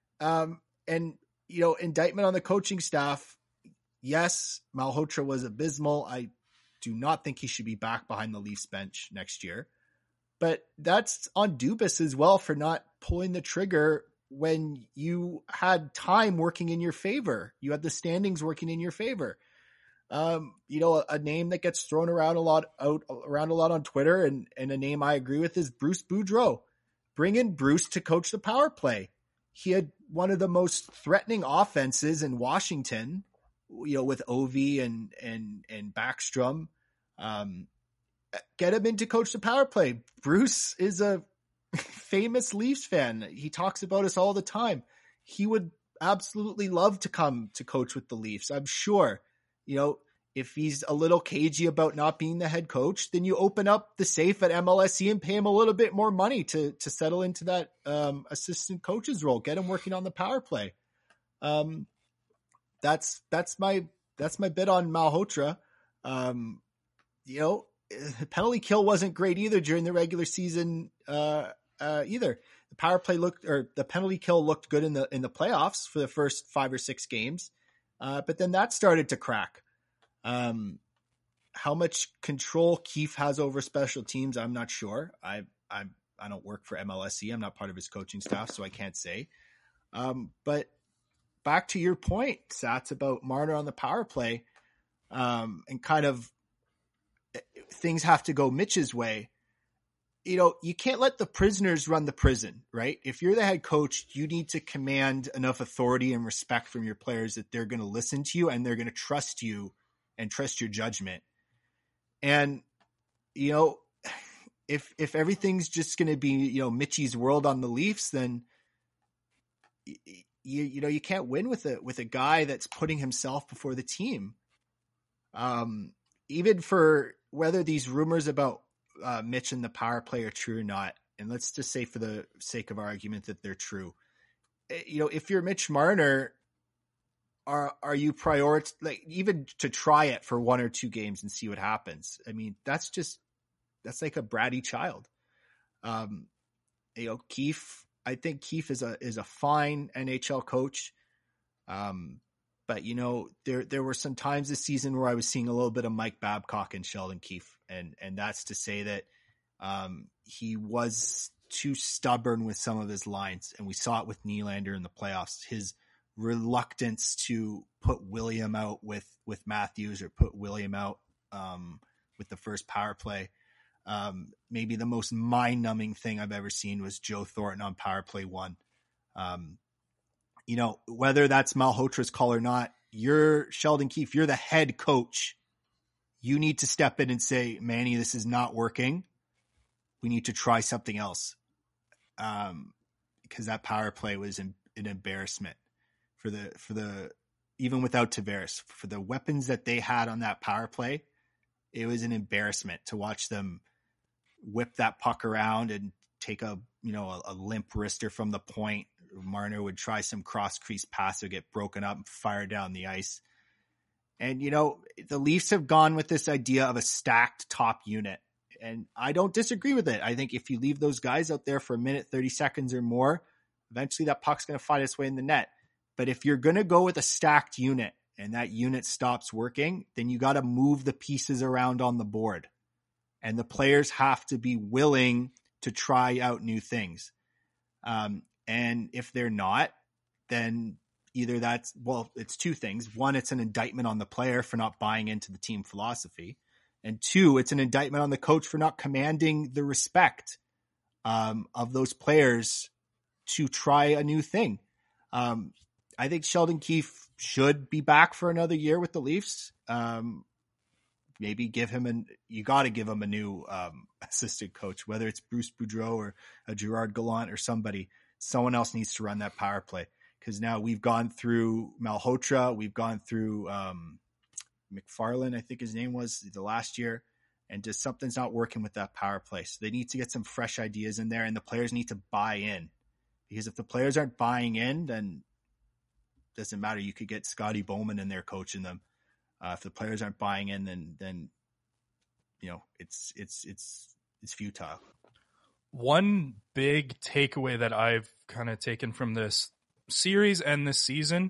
Indictment on the coaching staff. Yes, Malhotra was abysmal. I do not think he should be back behind the Leafs bench next year, but that's on Dubas as well for not pulling the trigger when you had time working in your favor. You had the standings working in your favor. A name that gets thrown around a lot on Twitter and a name I agree with is Bruce Boudreau. Bring in Bruce to coach the power play. He had one of the most threatening offenses in Washington, with Ovi and Backstrom. Get him in to coach the power play. Bruce is a famous Leafs fan. He talks about us all the time. He would absolutely love to come to coach with the Leafs. I'm sure, if he's a little cagey about not being the head coach, then you open up the safe at MLSE and pay him a little bit more money to settle into that assistant coach's role. Get him working on the power play. That's my bit on Malhotra. Penalty kill wasn't great either during the regular season. Either the power play the penalty kill looked good in the playoffs for the first 5 or 6 games, but then that started to crack. How much control Keefe has over special teams, I'm not sure. I don't work for MLSE. I'm not part of his coaching staff, so I can't say. But back to your point, Sats, about Marner on the power play, and kind of things have to go Mitch's way. You can't let the prisoners run the prison, right? If you're the head coach, you need to command enough authority and respect from your players that they're going to listen to you and they're going to trust you and trust your judgment. And, if everything's just going to be, Mitchie's world on the Leafs, then you can't win with a guy that's putting himself before the team. Even for whether these rumors about Mitch and the power play are true or not, and let's just say for the sake of argument that they're true. If you're Mitch Marner, are you even to try it for 1 or 2 games and see what happens? I mean, that's like a bratty child. Keefe, I think Keefe is a fine NHL coach. But there were some times this season where I was seeing a little bit of Mike Babcock and Sheldon Keefe, and that's to say that he was too stubborn with some of his lines, and we saw it with Nylander in the playoffs. His reluctance to put William out with Matthews or put William out with the first power play. Maybe the most mind-numbing thing I've ever seen was Joe Thornton on power play 1. Whether that's Malhotra's call or not, you're Sheldon Keefe, you're the head coach. You need to step in and say, Manny, this is not working. We need to try something else. Because that power play was an embarrassment for the even without Tavares, for the weapons that they had on that power play. It was an embarrassment to watch them whip that puck around and take a limp wrister from the point. Marner would try some cross crease pass, would get broken up and fire down the ice. And, the Leafs have gone with this idea of a stacked top unit. And I don't disagree with it. I think if you leave those guys out there for a minute, 30 seconds or more, eventually that puck's going to find its way in the net. But if you're going to go with a stacked unit and that unit stops working, then you got to move the pieces around on the board. And the players have to be willing to try out new things. And if they're not, then either it's 2 things. 1, it's an indictment on the player for not buying into the team philosophy. And 2, it's an indictment on the coach for not commanding the respect of those players to try a new thing. I think Sheldon Keefe should be back for another year with the Leafs. Maybe you got to give him a new assistant coach, whether it's Bruce Boudreau or a Gerard Gallant or somebody. Someone else needs to run that power play, because now we've gone through Malhotra, we've gone through McFarland, I think his name was, the last year, and just something's not working with that power play. So they need to get some fresh ideas in there, and the players need to buy in, because if the players aren't buying in, then it doesn't matter. You could get Scotty Bowman in there coaching them. If the players aren't buying in, then it's futile. One big takeaway that I've kind of taken from this series and this season,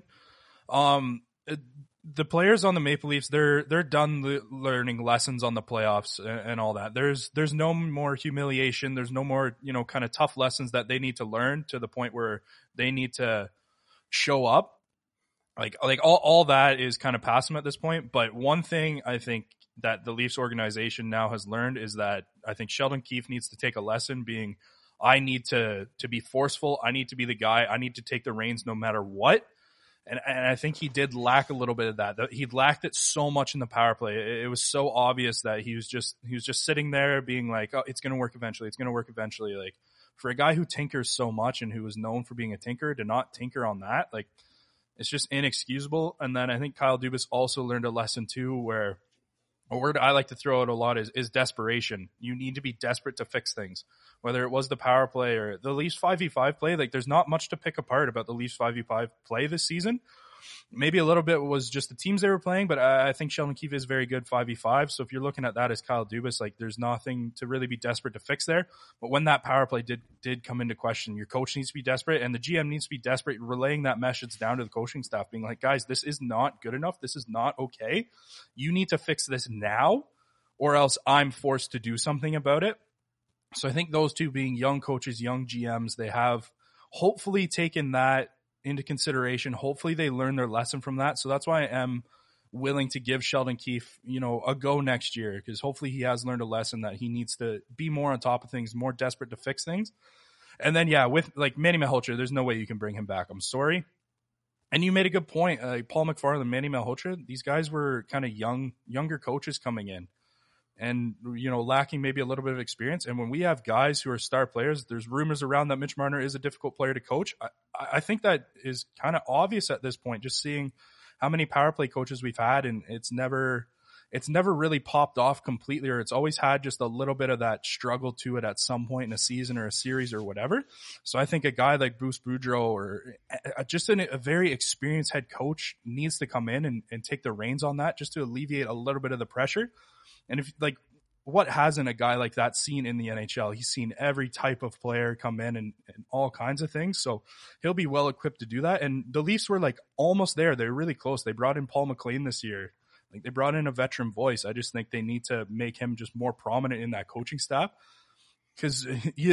the players on the Maple Leafs, they're done learning lessons on the playoffs and all that. There's no more humiliation. There's no more, kind of tough lessons that they need to learn to the point where they need to show up. Like all that is kind of past them at this point. But one thing I think that the Leafs organization now has learned is that I think Sheldon Keefe needs to take a lesson, being, I need to be forceful. I need to be the guy. I need to take the reins no matter what. And I think he did lack a little bit of that. He lacked it so much in the power play. It was so obvious that he was just sitting there being like, oh, it's going to work eventually. It's going to work eventually. Like, for a guy who tinkers so much and who is known for being a tinker, to not tinker on that, like, it's just inexcusable. And then I think Kyle Dubas also learned a lesson too, where a word I like to throw out a lot is desperation. You need to be desperate to fix things, whether it was the power play or the Leafs 5v5 play. Like, there's not much to pick apart about the Leafs 5v5 play this season. Maybe a little bit was just the teams they were playing, but I think Sheldon Keefe is very good 5v5. So if you're looking at that as Kyle Dubas, like, there's nothing to really be desperate to fix there. But when that power play did come into question, your coach needs to be desperate and the GM needs to be desperate, relaying that message down to the coaching staff, being like, guys, this is not good enough. This is not okay. You need to fix this now, or else I'm forced to do something about it. So I think those two, being young coaches, young GMs, they have hopefully taken that into consideration. Hopefully they learn their lesson from that. So that's why I am willing to give Sheldon Keefe, a go next year, because hopefully he has learned a lesson that he needs to be more on top of things, more desperate to fix things. And then, with like Manny Malhotra, there's no way you can bring him back. I'm sorry. And you made a good point. Paul McFarland, Manny Malhotra, these guys were kind of younger coaches coming in and, lacking maybe a little bit of experience. And when we have guys who are star players, there's rumors around that Mitch Marner is a difficult player to coach. I think that is kind of obvious at this point, just seeing how many power play coaches we've had, and it's never really popped off completely, or it's always had just a little bit of that struggle to it at some point in a season or a series or whatever. So I think a guy like Bruce Boudreau, or just a very experienced head coach, needs to come in and take the reins on that, just to alleviate a little bit of the pressure. And if, like, what hasn't a guy like that seen in the NHL? He's seen every type of player come in and all kinds of things. So he'll be well equipped to do that. And the Leafs were like almost there. They're really close. They brought in Paul McLean this year. Like, they brought in a veteran voice. I just think they need to make him just more prominent in that coaching staff, because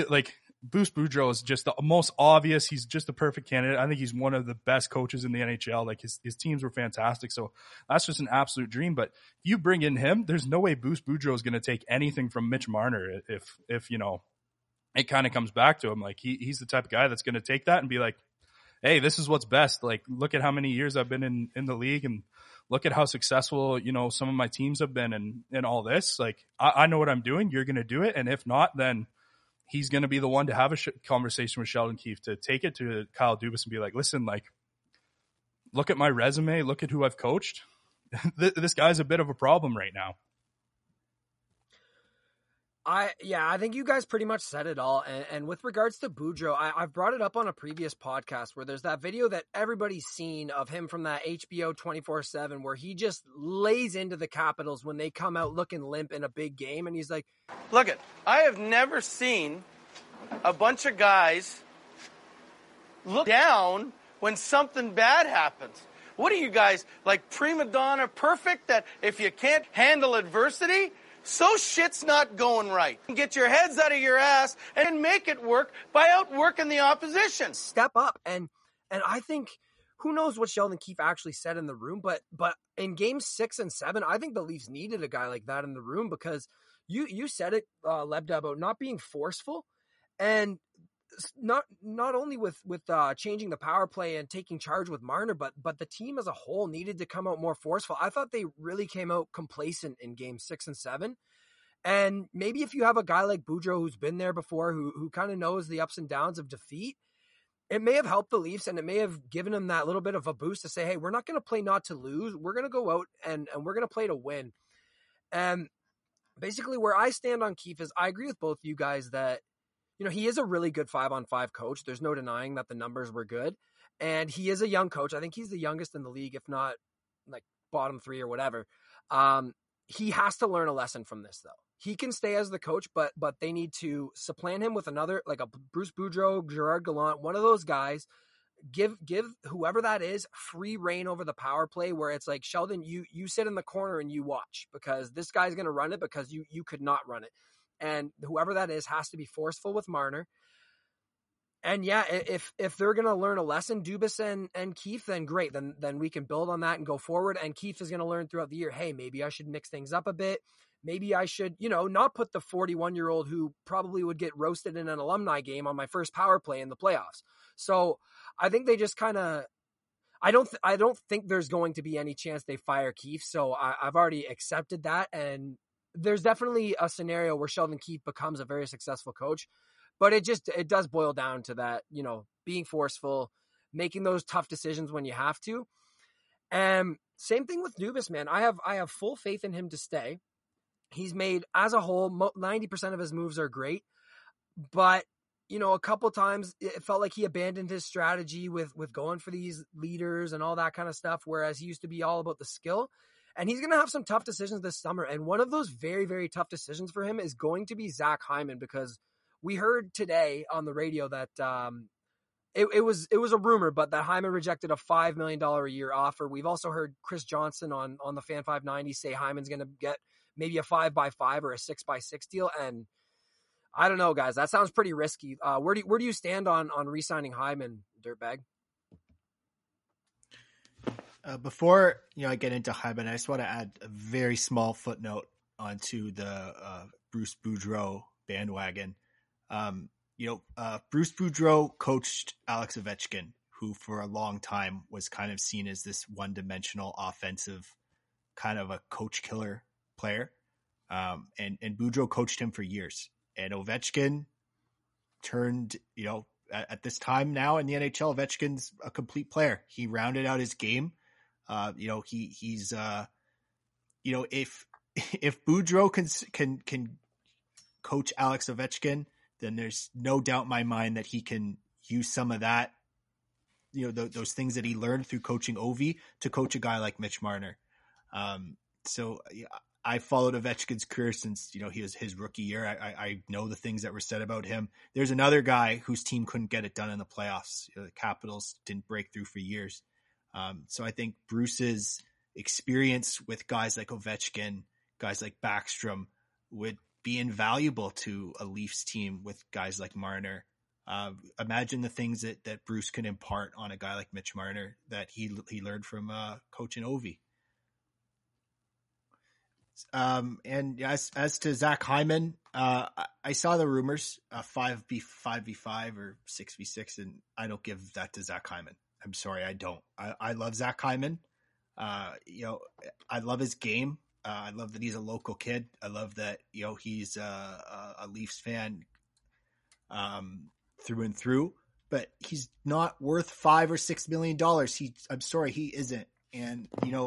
Bruce Boudreau is just the most obvious. He's just the perfect candidate. I think he's one of the best coaches in the NHL. Like, his teams were fantastic. So that's just an absolute dream. But if you bring in him, there's no way Bruce Boudreau is going to take anything from Mitch Marner. If it kind of comes back to him, like, he's the type of guy that's going to take that and be like, hey, this is what's best. Like, look at how many years I've been in the league, and look at how successful, some of my teams have been and all this. Like, I know what I'm doing. You're going to do it. And if not, then he's going to be the one to have a conversation with Sheldon Keefe, to take it to Kyle Dubas and be like, listen, like, look at my resume. Look at who I've coached. This guy's a bit of a problem right now. I think you guys pretty much said it all. And with regards to Boudreau, I've brought it up on a previous podcast where there's that video that everybody's seen of him from that HBO 24/7 where he just lays into the Capitals when they come out looking limp in a big game. And he's like, look it, I have never seen a bunch of guys look down when something bad happens. What are you guys, like prima donna perfect, that if you can't handle adversity, so shit's not going right? Get your heads out of your ass and make it work by outworking the opposition. Step up. And I think, who knows what Sheldon Keefe actually said in the room, but in games 6 and 7, I think the Leafs needed a guy like that in the room, because you said it, Lebda, about not being forceful. And not only with changing the power play and taking charge with Marner, but the team as a whole needed to come out more forceful. I thought they really came out complacent in game 6 and 7. And maybe if you have a guy like Boudreau who's been there before, who kind of knows the ups and downs of defeat, it may have helped the Leafs and it may have given them that little bit of a boost to say, hey, we're not going to play not to lose. We're going to go out and we're going to play to win. And basically where I stand on Keefe is I agree with both you guys that, you know, he is a really good 5-on-5 coach. There's no denying that the numbers were good. And he is a young coach. I think he's the youngest in the league, if not like bottom 3 or whatever. He has to learn a lesson from this, though. He can stay as the coach, but they need to supplant him with another, like a Bruce Boudreau, Gerard Gallant, one of those guys. Give whoever that is free reign over the power play, where it's like, Sheldon, you sit in the corner and you watch, because this guy's going to run it because you could not run it. And whoever that is has to be forceful with Marner. And yeah, if they're going to learn a lesson, Dubas and Keefe, then great. Then we can build on that and go forward. And Keefe is going to learn throughout the year, hey, maybe I should mix things up a bit. Maybe I should, not put the 41-year-old who probably would get roasted in an alumni game on my first power play in the playoffs. So I think they just kind of, I don't think there's going to be any chance they fire Keefe. So I've already accepted that. And there's definitely a scenario where Sheldon Keefe becomes a very successful coach, but it does boil down to that, being forceful, making those tough decisions when you have to. And same thing with Dubas, man. I have full faith in him to stay. He's made, as a whole, 90% of his moves are great, but a couple times it felt like he abandoned his strategy with going for these leaders and all that kind of stuff, whereas he used to be all about the skill. And he's going to have some tough decisions this summer. And one of those very, very tough decisions for him is going to be Zach Hyman, because we heard today on the radio that it was a rumor, but that Hyman rejected a $5 million a year offer. We've also heard Chris Johnson on the Fan 590 say Hyman's going to get maybe a 5x5 or a 6x6 deal. And I don't know, guys, that sounds pretty risky. Where do you stand on re-signing Hyman, Dirtbag? Before I get into Hyman, I just want to add a very small footnote onto the Bruce Boudreau bandwagon. Bruce Boudreau coached Alex Ovechkin, who for a long time was kind of seen as this one-dimensional offensive kind of a coach killer player. And Boudreau coached him for years. And Ovechkin turned, at this time now in the NHL, Ovechkin's a complete player. He rounded out his game. He's if Boudreau can coach Alex Ovechkin, then there's no doubt in my mind that he can use some of that, those things that he learned through coaching Ovi to coach a guy like Mitch Marner. I followed Ovechkin's career since, he was his rookie year. I know the things that were said about him. There's another guy whose team couldn't get it done in the playoffs. The Capitals didn't break through for years. So I think Bruce's experience with guys like Ovechkin, guys like Backstrom would be invaluable to a Leafs team with guys like Marner. Imagine the things that Bruce can impart on a guy like Mitch Marner that he learned from coaching Ovi. And as to Zach Hyman, I saw the rumors, 5v5 or 6v6, and I don't give that to Zach Hyman. I'm sorry, I don't. I love Zach Hyman. I love his game. I love that he's a local kid. I love that, he's a Leafs fan through and through, but he's not worth $5 or $6 million. I'm sorry, he isn't. And,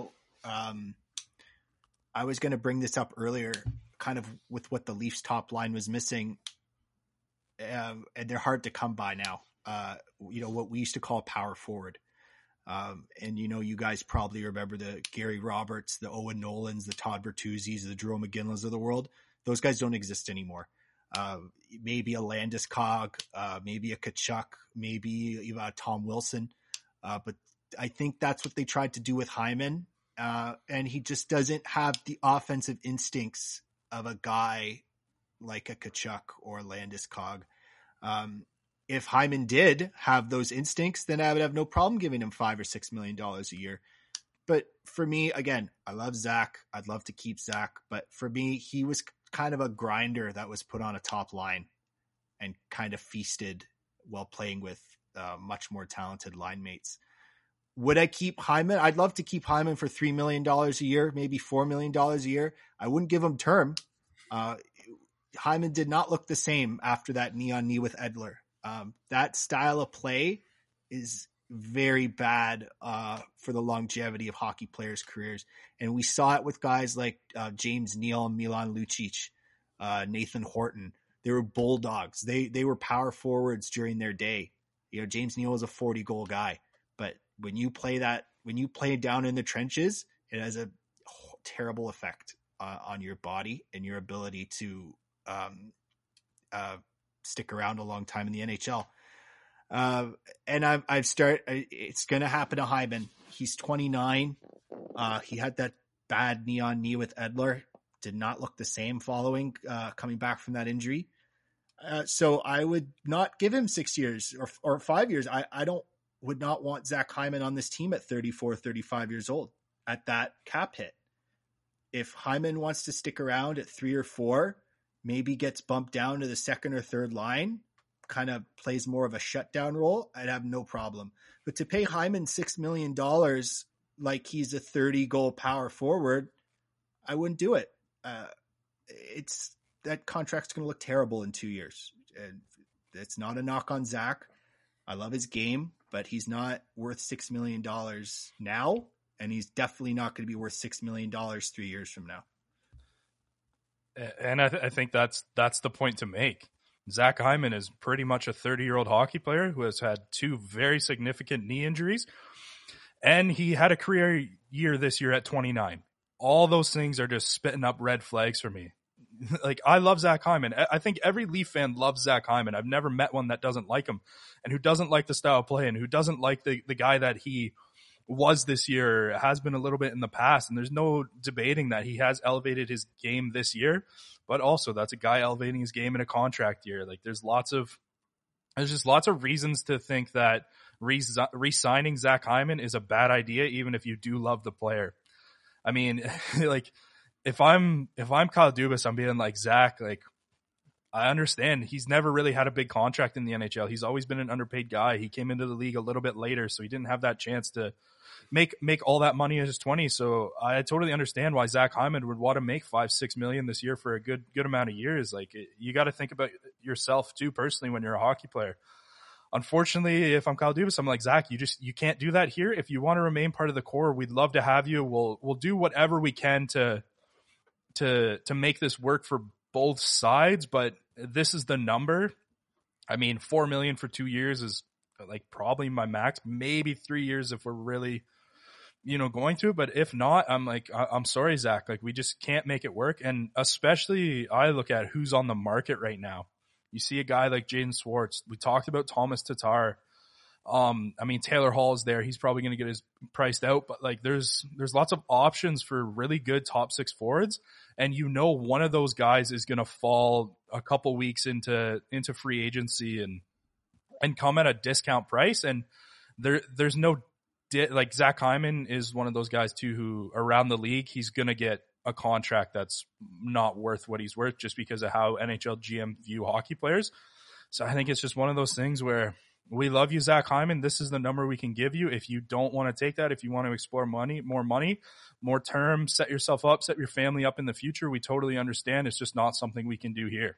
I was going to bring this up earlier, kind of with what the Leafs top line was missing, and they're hard to come by now. What we used to call power forward. And you guys probably remember the Gary Roberts, the Owen Nolans, the Todd Bertuzzis, the Jerome McGinleys of the world. Those guys don't exist anymore. Maybe a Landeskog, maybe a Tkachuk, maybe even a Tom Wilson. But I think that's what they tried to do with Hyman. And he just doesn't have the offensive instincts of a guy like a Tkachuk or Landeskog. If Hyman did have those instincts, then I would have no problem giving him $5 or $6 million a year. But for me, again, I love Zach. I'd love to keep Zach. But for me, he was kind of a grinder that was put on a top line and kind of feasted while playing with much more talented line mates. Would I keep Hyman? I'd love to keep Hyman for $3 million a year, maybe $4 million a year. I wouldn't give him term. Hyman did not look the same after that knee-on-knee with Edler. That style of play is very bad for the longevity of hockey players' careers. And we saw it with guys like James Neal, Milan Lucic, Nathan Horton. They were bulldogs. They were power forwards during their day. You know, James Neal was a 40-goal guy. But when you play down in the trenches, it has a terrible effect on your body and your ability to stick around a long time in the NHL. And it's going to happen to Hyman. He's 29. He had that bad knee-on-knee with Edler. Did not look the same following coming back from that injury. So I would not give him 6 years or 5 years. I would not want Zach Hyman on this team at 34, 35 years old at that cap hit. If Hyman wants to stick around at 3 or 4, maybe gets bumped down to the second or third line, kind of plays more of a shutdown role, I'd have no problem. But to pay Hyman $6 million like he's a 30-goal power forward, I wouldn't do it. That contract's going to look terrible in 2 years. And it's not a knock on Zach. I love his game, but he's not worth $6 million now, and he's definitely not going to be worth $6 million 3 years from now. And I think that's the point to make. Zach Hyman is pretty much a 30-year-old hockey player who has had 2 very significant knee injuries, and he had a career year this year at 29. All those things are just spitting up red flags for me. Like, I love Zach Hyman. I think every Leaf fan loves Zach Hyman. I've never met one that doesn't like him and who doesn't like the style of play and who doesn't like the guy that he was this year, has been a little bit in the past. And there's no debating that he has elevated his game this year, but also that's a guy elevating his game in a contract year. Like, there's just lots of reasons to think that re-signing Zach Hyman is a bad idea, even if you do love the player. I mean, like, if I'm Kyle Dubas, I'm being like, Zach, like, I understand he's never really had a big contract in the NHL. He's always been an underpaid guy. He came into the league a little bit later, so he didn't have that chance to make all that money in his 20s. So I totally understand why Zach Hyman would want to make $5-6 million this year for a good amount of years. Like, you got to think about yourself too personally when you're a hockey player. Unfortunately, if I'm Kyle Dubas, I'm like, Zach, you can't do that here. If you want to remain part of the core, we'd love to have you. We'll do whatever we can to make this work for both sides, but this is the number. I mean, $4 million for 2 years is like probably my max, maybe 3 years if we're really, going to, but if not, I'm like, I'm sorry, Zach, like, we just can't make it work. And especially I look at who's on the market right now. You see a guy like Jaden Schwartz. We talked about Thomas Tatar. I mean, Taylor Hall is there. He's probably going to get his priced out, but like, there's lots of options for really good top 6 forwards. And one of those guys is going to fall a couple weeks into free agency and come at a discount price. And there's no, like, Zach Hyman is one of those guys too, who around the league, he's going to get a contract that's not worth what he's worth just because of how NHL GM view hockey players. So I think it's just one of those things where we love you, Zach Hyman. This is the number we can give you. If you don't want to take that, if you want to explore money, more term, set yourself up, set your family up in the future, we totally understand. It's just not something we can do here.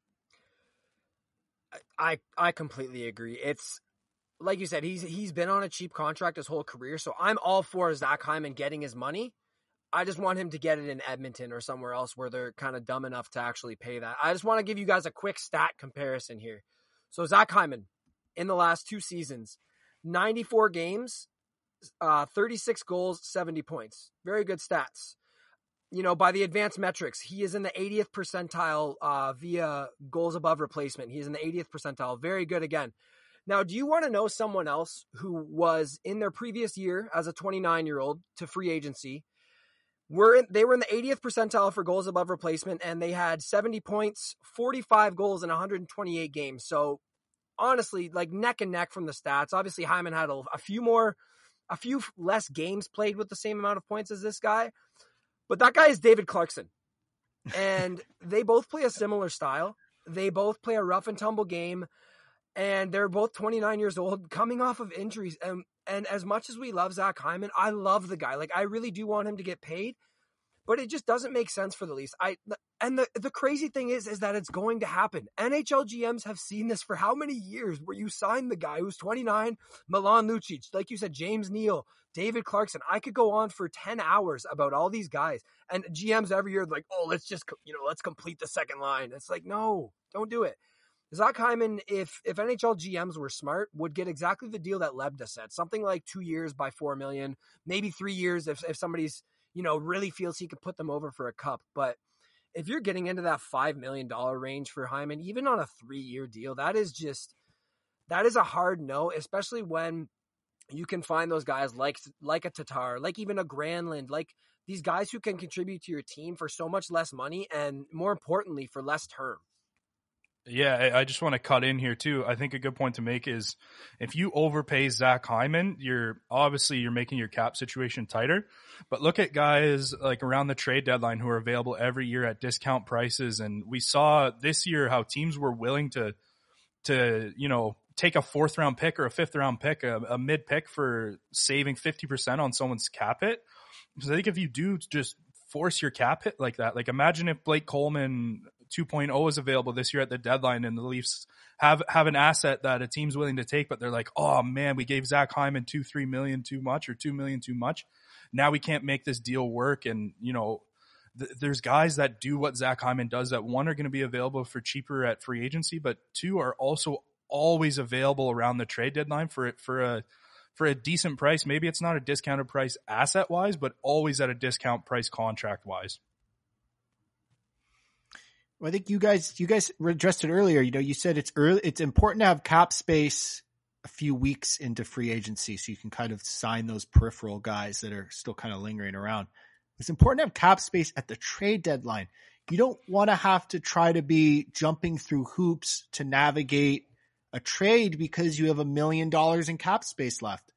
I completely agree. It's like you said, he's been on a cheap contract his whole career, so I'm all for Zach Hyman getting his money. I just want him to get it in Edmonton or somewhere else where they're kind of dumb enough to actually pay that. I just want to give you guys a quick stat comparison here. So Zach Hyman, in the last 2 seasons, 94 games, 36 goals, 70 points. Very good stats. By the advanced metrics, he is in the 80th percentile via goals above replacement. He is in the 80th percentile. Very good again. Now, do you want to know someone else who was in their previous year as a 29-year-old to free agency? They were in the 80th percentile for goals above replacement, and they had 70 points, 45 goals in 128 games. So honestly, like, neck and neck from the stats. Obviously, Hyman had a few less games played with the same amount of points as this guy, but that guy is David Clarkson, and they both play a similar style. They both play a rough and tumble game, and they're both 29 years old, coming off of injuries. And as much as we love Zach Hyman, I love the guy. Like, I really do want him to get paid, but it just doesn't make sense for the Leafs. And the crazy thing is that it's going to happen. NHL GMs have seen this for how many years, where you sign the guy who's 29, Milan Lucic, like you said, James Neal, David Clarkson. I could go on for 10 hours about all these guys, and GMs every year like, oh, let's complete the second line. It's like, no, don't do it. Zach Hyman, if NHL GMs were smart, would get exactly the deal that Lebda said, something like 2 years by $4 million, maybe 3 years if somebody's, really feels he could put them over for a cup. But if you're getting into that $5 million range for Hyman, even on a 3-year deal, that is a hard no, especially when you can find those guys like a Tatar, like even a Granlund, like these guys who can contribute to your team for so much less money and, more importantly, for less term. Yeah, I just want to cut in here too. I think a good point to make is if you overpay Zach Hyman, you're making your cap situation tighter. But look at guys like around the trade deadline who are available every year at discount prices. And we saw this year how teams were willing to take a 4th round pick or a 5th round pick, a mid pick for saving 50% on someone's cap hit. So I think if you do just force your cap hit like that, like imagine if Blake Coleman 2.0 is available this year at the deadline and the Leafs have an asset that a team's willing to take, but they're like, oh man, we gave Zach Hyman $3 million too much or $2 million too much. Now we can't make this deal work. And, there's guys that do what Zach Hyman does that, one, are going to be available for cheaper at free agency, but two, are also always available around the trade deadline for a decent price. Maybe it's not a discounted price asset wise, but always at a discount price contract wise. Well, I think you guys addressed it earlier. You said it's important to have cap space a few weeks into free agency so you can kind of sign those peripheral guys that are still kind of lingering around. It's important to have cap space at the trade deadline. You don't want to have to try to be jumping through hoops to navigate a trade because you have $1 million in cap space left.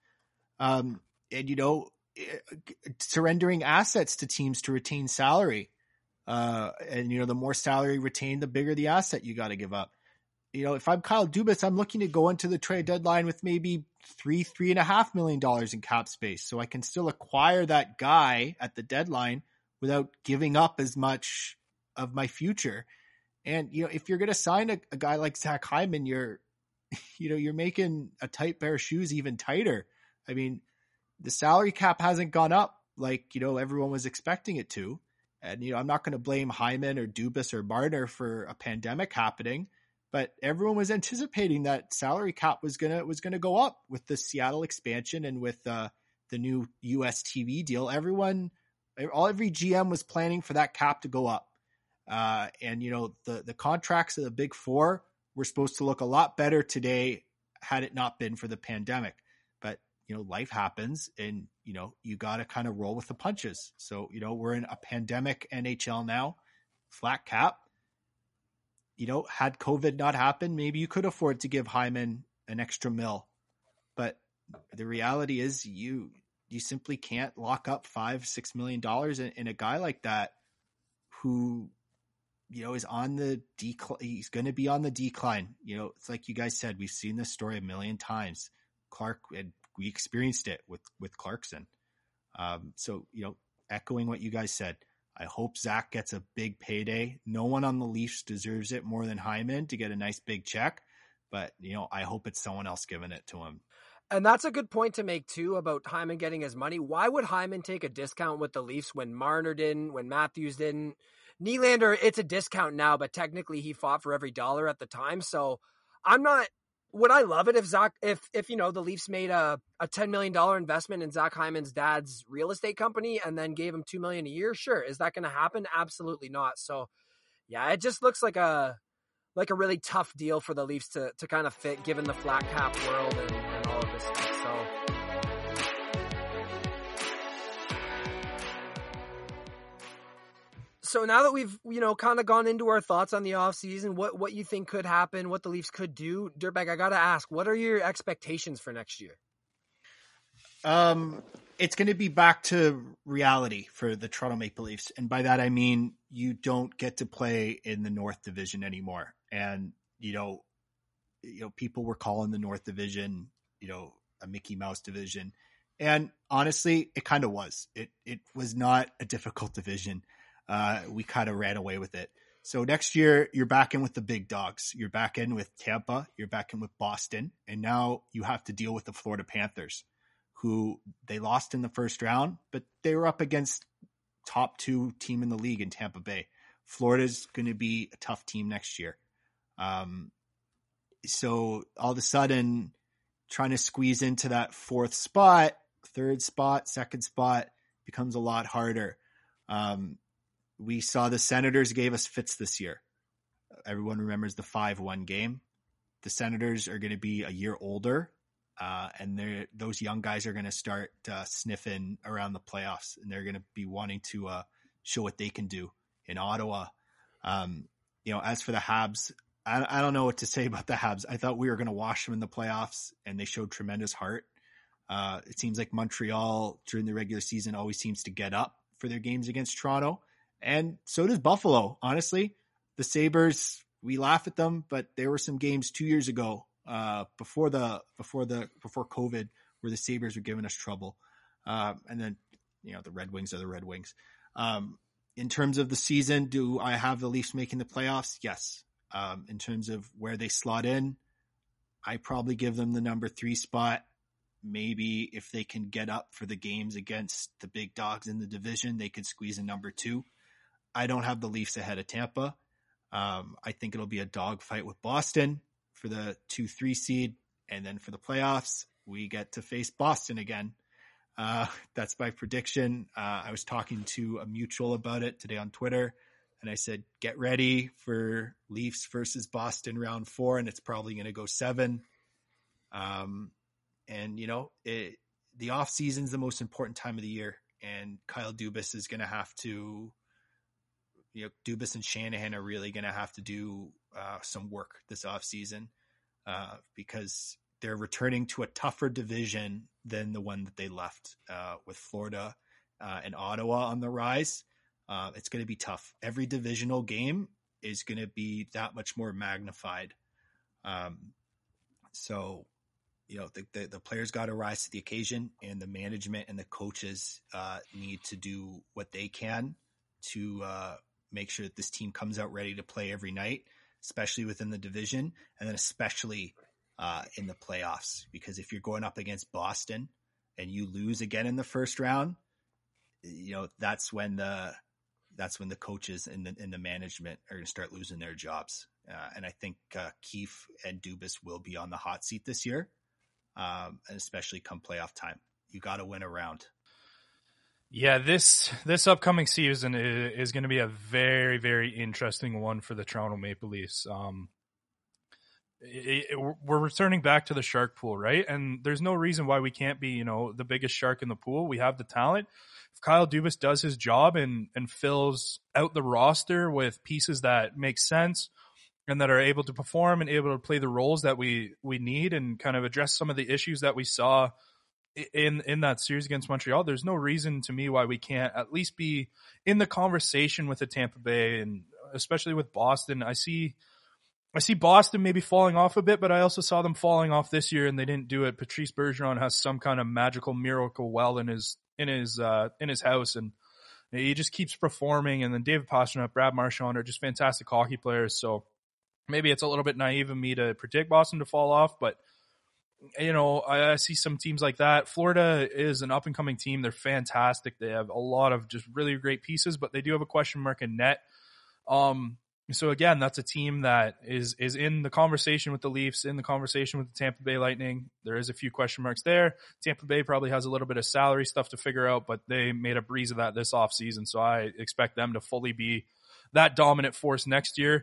Surrendering assets to teams to retain salary. The more salary retained, the bigger the asset you got to give up. If I'm Kyle Dubas, I'm looking to go into the trade deadline with maybe $3.5 million in cap space. So I can still acquire that guy at the deadline without giving up as much of my future. And, if you're going to sign a guy like Zach Hyman, you're making a tight pair of shoes even tighter. I mean, the salary cap hasn't gone up like, everyone was expecting it to. And, I'm not going to blame Hyman or Dubas or Marner for a pandemic happening, but everyone was anticipating that salary cap was going to go up with the Seattle expansion and with the new US TV deal. Every GM was planning for that cap to go up. The contracts of the big four were supposed to look a lot better today had it not been for the pandemic. But, life happens and, you got to kind of roll with the punches. So, we're in a pandemic NHL now, flat cap. Had COVID not happened, maybe you could afford to give Hyman an extra $1 million. But the reality is you simply can't lock up $5-6 million in a guy like that who, is on the decline. He's going to be on the decline. It's like you guys said, we've seen this story 1 million times. We experienced it with Clarkson. Echoing what you guys said, I hope Zach gets a big payday. No one on the Leafs deserves it more than Hyman to get a nice big check, but I hope it's someone else giving it to him. And that's a good point to make too about Hyman getting his money. Why would Hyman take a discount with the Leafs when Marner didn't, when Matthews didn't? Nylander, it's a discount now, but technically he fought for every dollar at the time. So would I love it if the Leafs made a $10 million investment in Zach Hyman's dad's real estate company and then gave him $2 million a year? Sure. Is that going to happen? Absolutely not. So yeah, it just looks like a really tough deal for the Leafs to kind of fit given the flat cap world and all of this stuff. So now that we've, kind of gone into our thoughts on the offseason, what you think could happen, what the Leafs could do, Dirtbag, I got to ask, what are your expectations for next year? It's going to be back to reality for the Toronto Maple Leafs. And by that, I mean, you don't get to play in the North Division anymore. And, people were calling the North Division, a Mickey Mouse division. And honestly, it kind of was. It was not a difficult division. We kind of ran away with it. So next year, you're back in with the big dogs. You're back in with Tampa. You're back in with Boston. And now you have to deal with the Florida Panthers, who they lost in the first round, but they were up against top 2 team in the league in Tampa Bay. Florida's going to be a tough team next year. So all of a sudden, trying to squeeze into that 4th spot, 3rd spot, 2nd spot becomes a lot harder. We saw the Senators gave us fits this year. Everyone remembers the 5-1 game. The Senators are going to be a year older, and those young guys are going to start sniffing around the playoffs, and they're going to be wanting to show what they can do in Ottawa. As for the Habs, I don't know what to say about the Habs. I thought we were going to wash them in the playoffs, and they showed tremendous heart. It seems like Montreal during the regular season always seems to get up for their games against Toronto. And so does Buffalo. Honestly, the Sabres, we laugh at them, but there were some games 2 years ago, before COVID, where the Sabres were giving us trouble. And then, the Red Wings are the Red Wings. In terms of the season, do I have the Leafs making the playoffs? Yes. In terms of where they slot in, I probably give them the number 3 spot. Maybe if they can get up for the games against the big dogs in the division, they could squeeze a number 2. I don't have the Leafs ahead of Tampa. I think it'll be a dogfight with Boston for the 2-3 seed. And then for the playoffs, we get to face Boston again. That's my prediction. I was talking to a mutual about it today on Twitter, and I said, get ready for Leafs versus Boston round 4, and it's probably going to go 7. The off season is the most important time of the year, and Kyle Dubas is going to have to, Dubas and Shanahan are really going to have to do some work this off season because they're returning to a tougher division than the one that they left with Florida and Ottawa on the rise. It's going to be tough. Every divisional game is going to be that much more magnified. The players got to rise to the occasion, and the management and the coaches need to do what they can to make sure that this team comes out ready to play every night, especially within the division, and then especially in the playoffs. Because if you're going up against Boston and you lose again in the first round, that's when the coaches and the management are going to start losing their jobs. And I think Keefe and Dubas will be on the hot seat this year. And especially come playoff time, you got to win a round. Yeah, this upcoming season is going to be a very, very interesting one for the Toronto Maple Leafs. We're returning back to the shark pool, right? And there's no reason why we can't be, the biggest shark in the pool. We have the talent. If Kyle Dubas does his job and fills out the roster with pieces that make sense and that are able to perform and able to play the roles that we need and kind of address some of the issues that we saw in that series against Montreal, there's no reason to me why we can't at least be in the conversation with the Tampa Bay, and especially with Boston. I see Boston maybe falling off a bit, but I also saw them falling off this year and they didn't do it. Patrice Bergeron has some kind of magical miracle well in his house, and he just keeps performing. And then David Pastrnak, Brad Marchand are just fantastic hockey players. So maybe it's a little bit naive of me to predict Boston to fall off, but I see some teams like that. Florida is an up-and-coming team. They're fantastic. They have a lot of just really great pieces, but they do have a question mark in net. So again, that's a team that is in the conversation with the Leafs, in the conversation with the Tampa Bay Lightning. There is a few question marks there. Tampa Bay probably has a little bit of salary stuff to figure out, but they made a breeze of that this offseason, so I expect them to fully be that dominant force next year.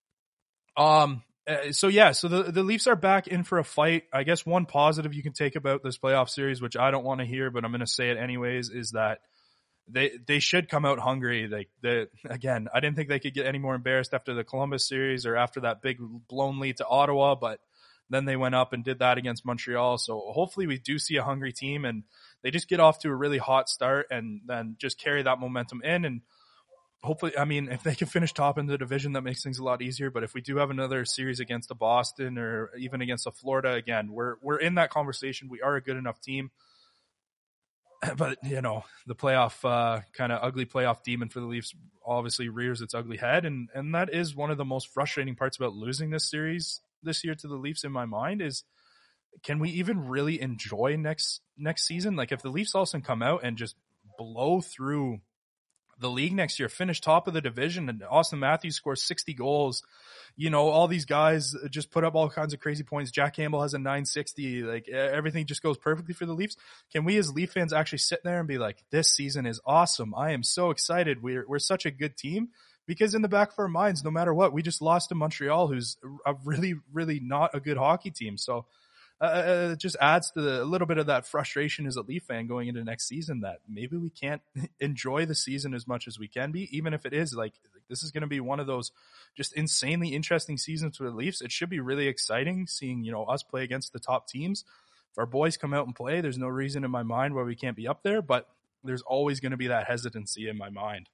So the Leafs are back in for a fight. I guess one positive you can take about this playoff series, which I don't want to hear, but I'm going to say it anyways, is that they should come out hungry. Again, I didn't think they could get any more embarrassed after the Columbus series or after that big blown lead to Ottawa, but then they went up and did that against Montreal. So hopefully we do see a hungry team and they just get off to a really hot start and then just carry that momentum in. And hopefully, I mean, if they can finish top in the division, that makes things a lot easier. But if we do have another series against the Boston or even against the Florida, again, we're in that conversation. We are a good enough team. But, the playoff, kind of ugly playoff demon for the Leafs obviously rears its ugly head. And that is one of the most frustrating parts about losing this series this year to the Leafs in my mind is, can we even really enjoy next season? Like, if the Leafs all of a sudden come out and just blow through the league next year, finish top of the division, and Austin Matthews scores 60 goals, all these guys just put up all kinds of crazy points. Jack Campbell has a 960, like everything just goes perfectly for the Leafs. Can we as Leaf fans actually sit there and be like, this season is awesome. I am so excited. We're such a good team. Because in the back of our minds, no matter what, we just lost to Montreal, who's a really, really not a good hockey team. So it just adds to a little bit of that frustration as a Leaf fan going into next season that maybe we can't enjoy the season as much as we can be, even if it is like this is going to be one of those just insanely interesting seasons for the Leafs. It should be really exciting seeing, us play against the top teams. If our boys come out and play, there's no reason in my mind why we can't be up there, but there's always going to be that hesitancy in my mind.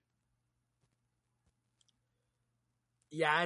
Yeah,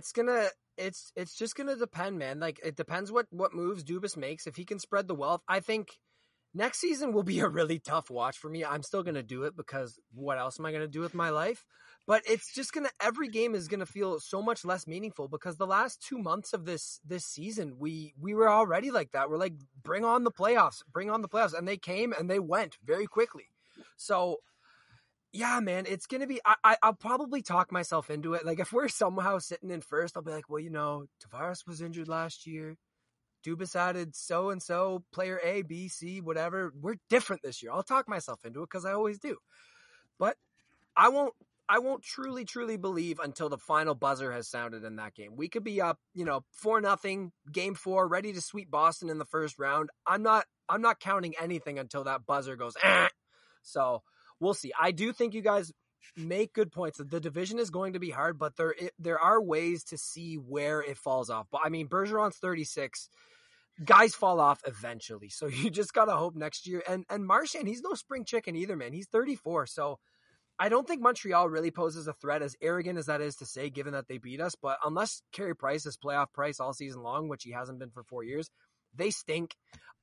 it's just gonna depend, man. Like, it depends what moves Dubas makes. If he can spread the wealth, I think next season will be a really tough watch for me. I'm still gonna do it because what else am I gonna do with my life? But it's just every game is gonna feel so much less meaningful because the last 2 months of this season, we were already like that. We're like, bring on the playoffs, and they came and they went very quickly. So. Yeah, man, it's going to be, I'll probably talk myself into it. Like, if we're somehow sitting in first, I'll be like, well, Tavares was injured last year. Dubas added so-and-so, player A, B, C, whatever. We're different this year. I'll talk myself into it because I always do. But I won't truly, truly believe until the final buzzer has sounded in that game. We could be up, 4-0, game 4, ready to sweep Boston in the first round. I'm not counting anything until that buzzer goes, eh. So, we'll see. I do think you guys make good points. The division is going to be hard, but there are ways to see where it falls off. But I mean, Bergeron's 36. Guys fall off eventually. So you just got to hope next year. And Marchand, he's no spring chicken either, man. He's 34. So I don't think Montreal really poses a threat, as arrogant as that is to say, given that they beat us. But unless Carey Price is playoff Price all season long, which he hasn't been for 4 years, they stink.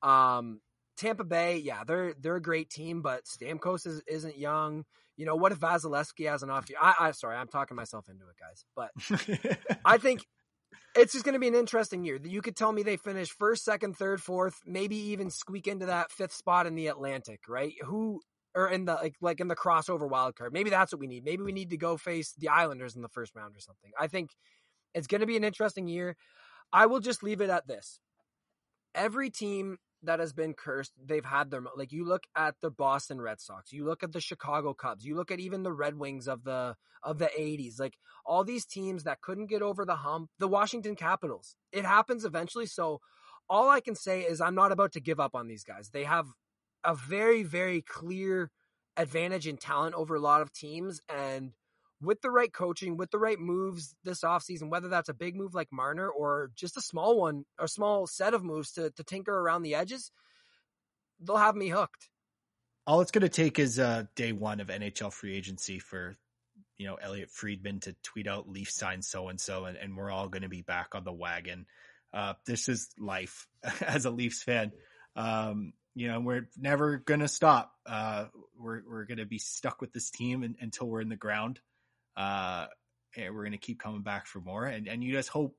Tampa Bay, yeah, they're a great team, but Stamkos isn't young. What if Vasilevsky has an off year? Sorry, I'm talking myself into it, guys. But I think it's just going to be an interesting year. You could tell me they finish first, second, third, fourth, maybe even squeak into that 5th spot in the Atlantic, right? Or in the like in the crossover wild card. Maybe that's what we need. Maybe we need to go face the Islanders in the first round or something. I think it's going to be an interesting year. I will just leave it at this. Every team that has been cursed, they've had their, like, you look at the Boston Red Sox, you look at the Chicago Cubs, you look at even the Red Wings of the 80s, like all these teams that couldn't get over the hump, the Washington Capitals, it happens eventually. So all I can say is I'm not about to give up on these guys. They have a very, very clear advantage in talent over a lot of teams, and with the right coaching, with the right moves this offseason, whether that's a big move like Marner or just a small one, or small set of moves to tinker around the edges, they'll have me hooked. All it's going to take is day one of NHL free agency for, Elliot Friedman to tweet out Leaf sign so-and-so, and we're all going to be back on the wagon. This is life as a Leafs fan. We're never going to stop. We're going to be stuck with this team until we're in the ground. And we're going to keep coming back for more. And you just hope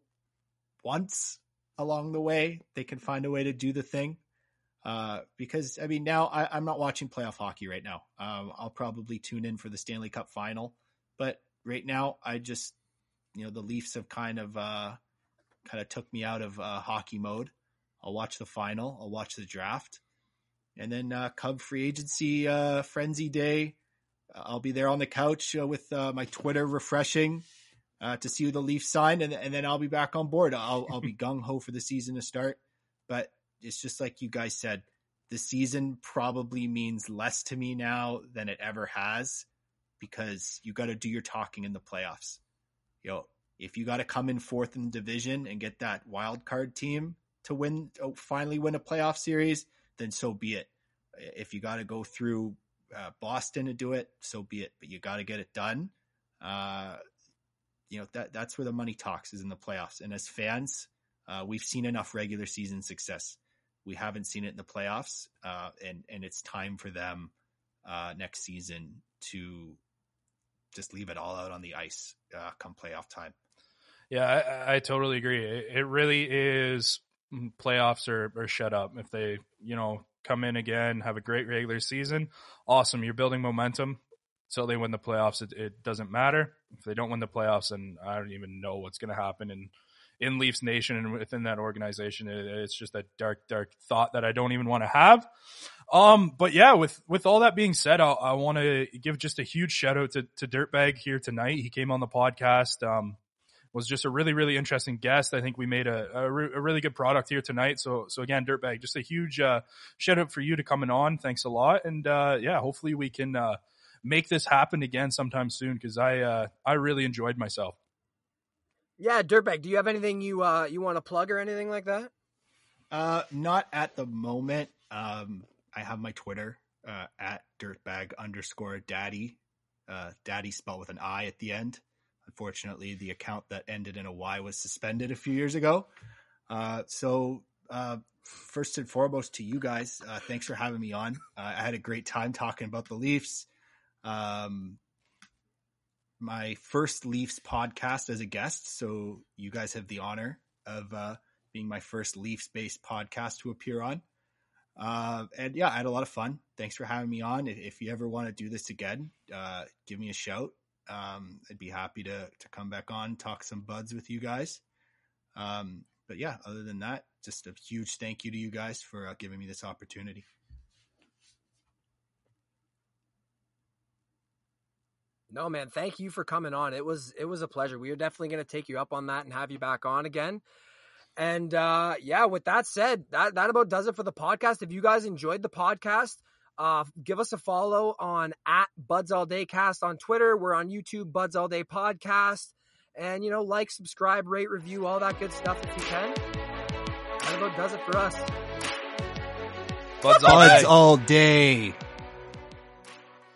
once along the way they can find a way to do the thing. Because, I mean, now I'm not watching playoff hockey right now. I'll probably tune in for the Stanley Cup final. But right now, I just, the Leafs have kind of took me out of hockey mode. I'll watch the final. I'll watch the draft. And then Cub free agency frenzy day. I'll be there on the couch with my Twitter refreshing to see who the Leafs sign, and then I'll be back on board. I'll be gung-ho for the season to start. But it's just like you guys said, the season probably means less to me now than it ever has, because you got to do your talking in the playoffs. If you got to come in 4th in the division and get that wild card team to finally win a playoff series, then so be it. If you got to go through Boston to do it, so be it. But you got to get it done. that's where the money talks, is in the playoffs. And as fans, we've seen enough regular season success. We haven't seen it in the playoffs, and it's time for them next season to just leave it all out on the ice come playoff time. Yeah, I totally agree. It really is playoffs or shut up. If they, come in again, have a great regular season, awesome. You're building momentum. So they win the playoffs. It doesn't matter. If they don't win the playoffs, then I don't even know what's going to happen in Leafs Nation and within that organization. It's just a dark thought that I don't even want to have. But yeah, with all that being said, I want to give just a huge shout out to Dirtbag here tonight. He came on the podcast. Was just a really, really interesting guest. I think we made a really good product here tonight. So again, Dirtbag, just a huge shout out for you to coming on. Thanks a lot. And hopefully we can make this happen again sometime soon, because I really enjoyed myself. Yeah, Dirtbag, do you have anything you want to plug or anything like that? Not at the moment. I have my Twitter at dirtbag_daddy. Daddy spelled with an I at the end. Unfortunately, the account that ended in a Y was suspended a few years ago. So first and foremost to you guys, thanks for having me on. I had a great time talking about the Leafs. My first Leafs podcast as a guest, so you guys have the honor of being my first Leafs-based podcast to appear on. And yeah, I had a lot of fun. Thanks for having me on. If you ever want to do this again, give me a shout. I'd be happy to come back on, talk some buds with you guys. But yeah, other than that, just a huge thank you to you guys for giving me this opportunity. No, man, thank you for coming on. It was a pleasure. We are definitely going to take you up on that and have you back on again. And with that said, that about does it for the podcast. If you guys enjoyed the podcast, give us a follow on @BudsAllDayCast on Twitter. We're on YouTube, Buds All Day Podcast. And, like, subscribe, rate, review, all that good stuff if you can. That about does it for us. Buds all day.